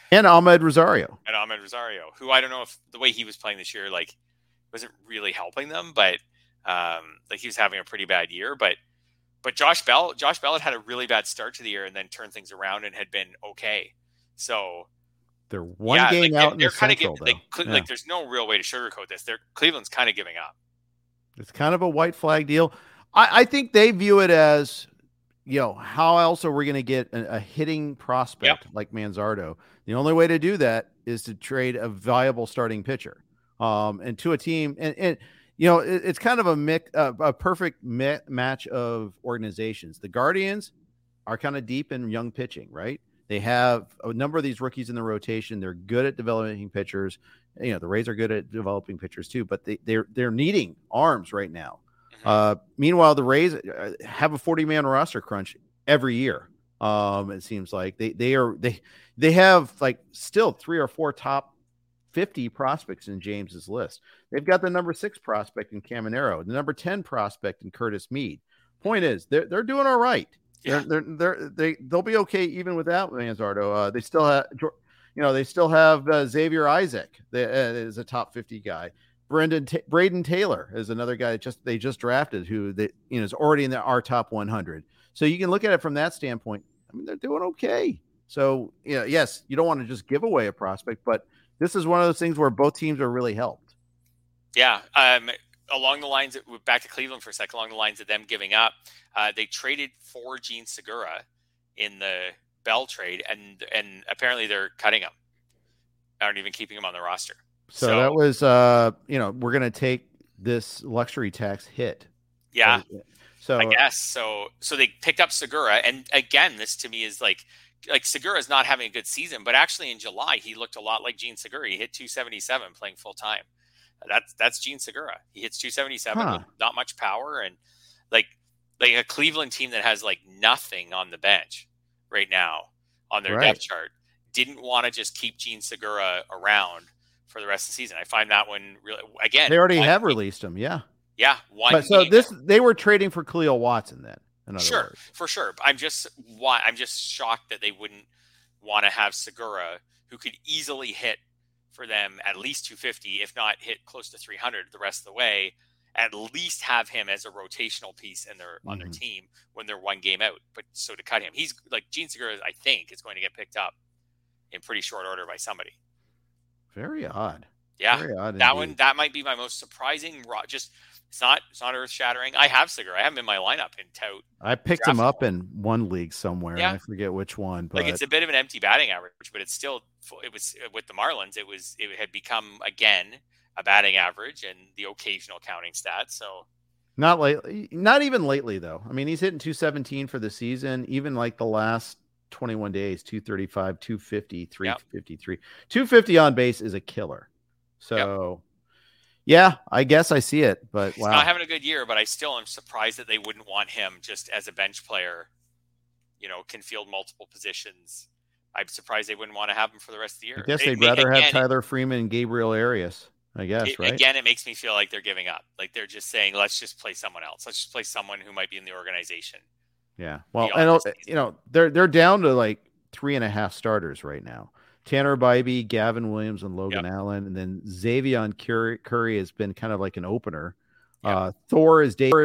And Ahmed Rosario. And Ahmed Rosario, who I don't know if the way he was playing this year, like, wasn't really helping them, but um, like he was having a pretty bad year. But but Josh Bell, Josh Bell had had a really bad start to the year and then turned things around and had been okay. So they're one yeah, game like, out in they're the kind Central, of giving, they, yeah. like there's no real way to sugarcoat this. They're Cleveland's kind of giving up. It's kind of a white flag deal. I, I think they view it as, you know, how else are we going to get a, a hitting prospect yep. like Manzardo? The only way to do that is to trade a viable starting pitcher, um, and to a team. And, and you know, it, it's kind of a mix, uh, a perfect mi- match of organizations. The Guardians are kind of deep in young pitching, right? They have a number of these rookies in the rotation. They're good at developing pitchers. You know, the Rays are good at developing pitchers too, but they, they're they're needing arms right now. Uh, meanwhile, the Rays have a forty-man roster crunch every year. Um, it seems like they they are they they have like still three or four top fifty prospects in James's list. They've got the number six prospect in Caminero, the number ten prospect in Curtis Mead. Point is, they're they're doing all right. Yeah. They're, they're they're they they'll be okay even without Manzardo. Uh, they still have. You know, they still have uh, Xavier Isaac that uh, is a top fifty guy. Brendan Ta- Braden Taylor is another guy that just they just drafted who they, you know, is already in the our top one hundred. So you can look at it from that standpoint. I mean, they're doing okay. So, you know, yes, you don't want to just give away a prospect, but this is one of those things where both teams are really helped. Yeah. Um, along the lines of, back to Cleveland for a second, along the lines of them giving up, uh, they traded for Gene Segura in the Bell trade, and and apparently they're cutting him. Aren't even keeping him on the roster. So, so that was, uh, you know, we're going to take this luxury tax hit. Yeah. So I guess so. So they picked up Segura, and again, this to me is like, like Segura is not having a good season, but actually in July he looked a lot like Gene Segura. He hit two seventy-seven playing full time. That's that's Gene Segura. He hits two seventy-seven huh. with not much power, and like like a Cleveland team that has like nothing on the bench right now on their right. depth chart didn't want to just keep Gene Segura around for the rest of the season. I find that one really, again, they already have game. released him. Yeah. Yeah. One but so this, they were trading for Khalil Watson then. In other sure. words. For sure. I'm just, why I'm just shocked that they wouldn't want to have Segura, who could easily hit for them at least two fifty, if not hit close to three hundred the rest of the way, at least have him as a rotational piece in their mm-hmm. on their team when they're one game out. But so to cut him, he's like Gene Segura, I think, is going to get picked up in pretty short order by somebody. Very odd. Yeah, Very odd that indeed. one that might be my most surprising. Just it's not it's not earth shattering. I have Segura. I have him in my lineup in tout. I picked him up in one league somewhere. Yeah. And I forget which one. But like it's a bit of an empty batting average, but it's still it was with the Marlins. It was it had become again a batting average and the occasional counting stat. So not lately, not even lately though. I mean, he's hitting two seventeen for the season. Even like the last twenty-one days, two thirty-five, two fifty, three fifty-three, yep. two fifty on base is a killer. So, yep. yeah, I guess I see it, but he's wow. not having a good year, but I still am surprised that they wouldn't want him just as a bench player, you know, can field multiple positions. I'm surprised they wouldn't want to have him for the rest of the year. I guess it, they'd rather again, have Tyler Freeman and Gabriel Arias, I guess, it, right? Again, it makes me feel like they're giving up. Like they're just saying, let's just play someone else. Let's just play someone who might be in the organization. Yeah. Well, I know, you know, they're, they're down to like three and a half starters right now. Tanner Bybee, Gavin Williams, and Logan yep. Allen. And then Xavier Curry, Curry has been kind of like an opener. Yep. Uh, Thor is Dave.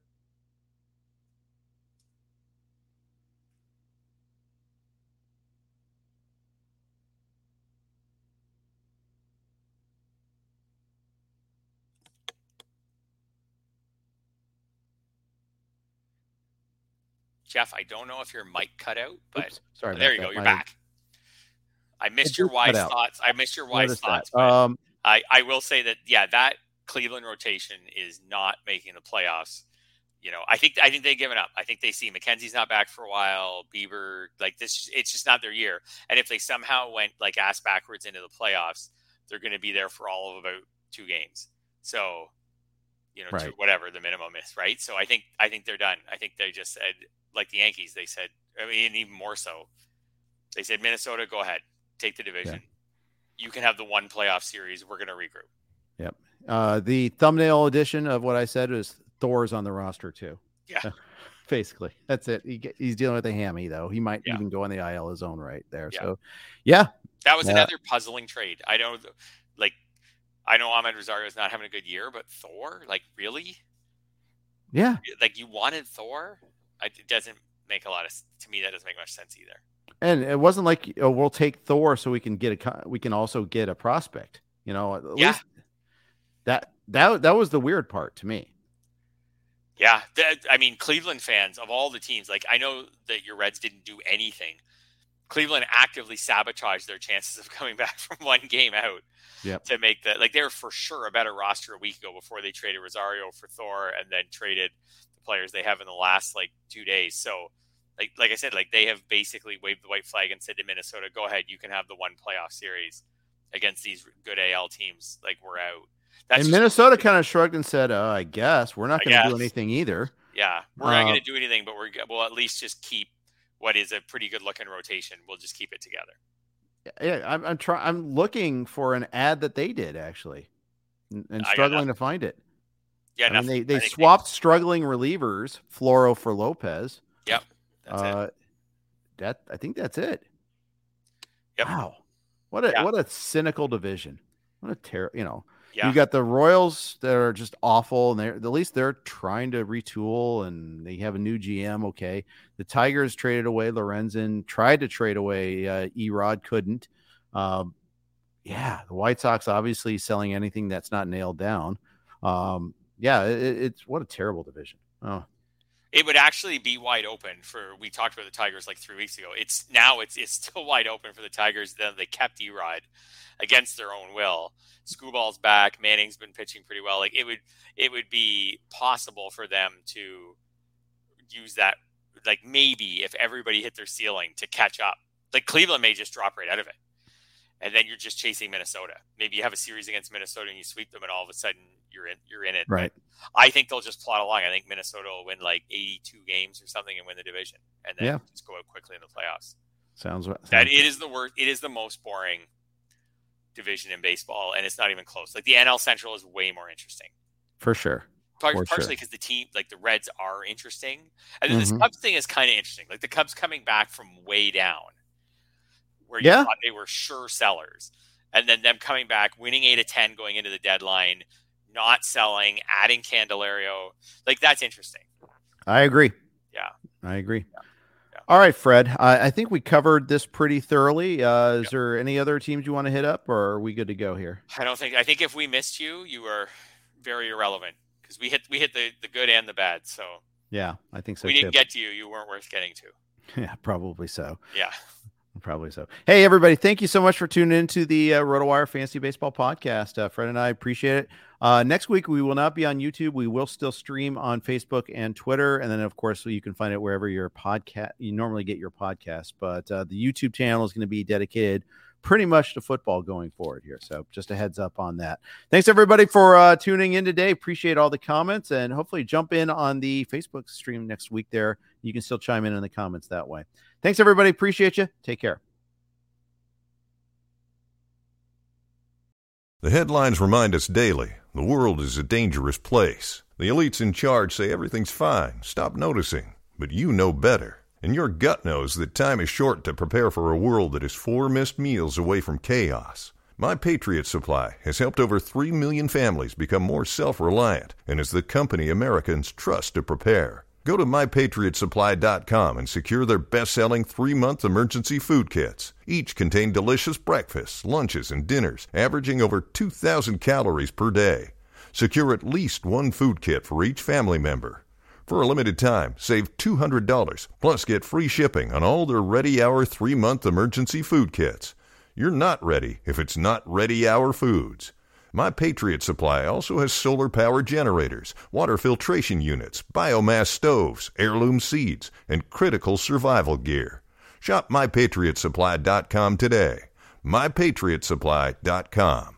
Jeff, I don't know if your mic cut out, but Oops, sorry. Oh, there you that. go. You're My... back. I missed your wise thoughts. I missed your wise thoughts. But um, I, I will say that, yeah, that Cleveland rotation is not making the playoffs. You know, I think I think they've given up. I think they see McKenzie's not back for a while. Bieber, like this, it's just not their year. And if they somehow went like ass backwards into the playoffs, they're going to be there for all of about two games. So, you know, right. two, whatever the minimum is, right? So I think I think they're done. I think they just said, like the Yankees, they said, I mean, even more so, they said, Minnesota, go ahead, take the division. Yeah. You can have the one playoff series. We're going to regroup. Yep. Uh, the thumbnail edition of what I said is Thor's on the roster too. Yeah. Basically, that's it. He, he's dealing with a hammy though. He might yeah. even go on the I L his own right there. Yeah. So, yeah, That was Yeah. another puzzling trade. I know, like, I know Ahmed Rosario is not having a good year, but Thor, like, really? Yeah. Like, you wanted Thor? I, it doesn't make a lot of, to me, that doesn't make much sense either. And it wasn't like, oh, we'll take Thor so we can get a, co- we can also get a prospect, you know, at Yeah. least that, that, that was the weird part to me. Yeah. That, I mean, Cleveland fans of all the teams, like, I know that your Reds didn't do anything. Cleveland actively sabotaged their chances of coming back from one game out Yep. to make that. Like, they were for sure a better roster a week ago before they traded Rosario for Thor and then traded the players they have in the last like two days. So, like, like I said, like they have basically waved the white flag and said to Minnesota, "Go ahead, you can have the one playoff series against these good A L teams. Like, we're out." That's And just- Minnesota kind of shrugged and said, uh, I guess we're not I going to do guess. anything either. Yeah, we're not Uh, going to do anything, but we're we'll at least just keep what is a pretty good looking rotation. We'll just keep it together. Yeah. I'm, I'm trying, I'm looking for an ad that they did actually and, and I got struggling to find it. Yeah, I mean, nothing. they, they I think swapped struggling relievers, Floro for Lopez. Yep, that's it. uh, That I think that's it. Yep. Wow, what a Yeah. what a cynical division. What a terrible, you know. Yeah, You got the Royals that are just awful, and they're at least they're trying to retool, and they have a new G M. Okay, the Tigers traded away Lorenzen, tried to trade away uh, Erod, couldn't. Um, yeah, the White Sox obviously selling anything that's not nailed down. Um, yeah, it, it's what a terrible division. Oh, it would actually be wide open for. We talked about the Tigers like three weeks ago. It's now it's it's still wide open for the Tigers. Then they kept Erod against their own will. Scooball's back. Manning's been pitching pretty well. Like it would, it would be possible for them to use that. Like maybe if everybody hit their ceiling to catch up, like Cleveland may just drop right out of it, and then you're just chasing Minnesota. Maybe you have a series against Minnesota and you sweep them, and all of a sudden you're in, you're in it. right. But I think they'll just plot along. I think Minnesota will win like eighty-two games or something and win the division, and then Yeah. just go out quickly in the playoffs. Sounds right. That it is the worst. It is the most boring division in baseball, and it's not even close. Like the N L Central is way more interesting. For sure. Par- For partially sure. because the team, like the Reds, are interesting, and then Mhm. this Cubs thing is kind of interesting. Like the Cubs coming back from way down, where you Yeah. thought they were sure sellers, and then them coming back, winning eight of ten going into the deadline, not selling, adding Candelario. Like that's interesting. I agree. Yeah. I agree. Yeah. All right, Fred. I, I think we covered this pretty thoroughly. Uh, is Yep. there any other teams you want to hit up, or are we good to go here? I don't think. I think if we missed you, you were very irrelevant because we hit we hit the the good and the bad. So Yeah, I think so we too. didn't get to you. You weren't worth getting to. Yeah, probably so. Yeah. Probably so. Hey, everybody. Thank you so much for tuning into the uh, RotoWire Fantasy Baseball podcast. Uh, Fred and I appreciate it. Uh, next week, we will not be on YouTube. We will still stream on Facebook and Twitter. And then, of course, you can find it wherever your podcast, you normally get your podcast. But uh, the YouTube channel is going to be dedicated pretty much to football going forward here. So just a heads up on that. Thanks, everybody, for uh, tuning in today. Appreciate all the comments, and hopefully jump in on the Facebook stream next week there. You can still chime in in the comments that way. Thanks, everybody. Appreciate you. Take care. The headlines remind us daily the world is a dangerous place. The elites in charge say everything's fine, stop noticing. But you know better. And your gut knows that time is short to prepare for a world that is four missed meals away from chaos. My Patriot Supply has helped over three million families become more self-reliant and is the company Americans trust to prepare. Go to my patriot supply dot com and secure their best-selling three-month emergency food kits. Each contain delicious breakfasts, lunches, and dinners, averaging over two thousand calories per day. Secure at least one food kit for each family member. For a limited time, save two hundred dollars, plus get free shipping on all their Ready Hour three-month emergency food kits. You're not ready if it's not Ready Hour Foods. My Patriot Supply also has solar-powered generators, water filtration units, biomass stoves, heirloom seeds, and critical survival gear. Shop my patriot supply dot com today. my patriot supply dot com.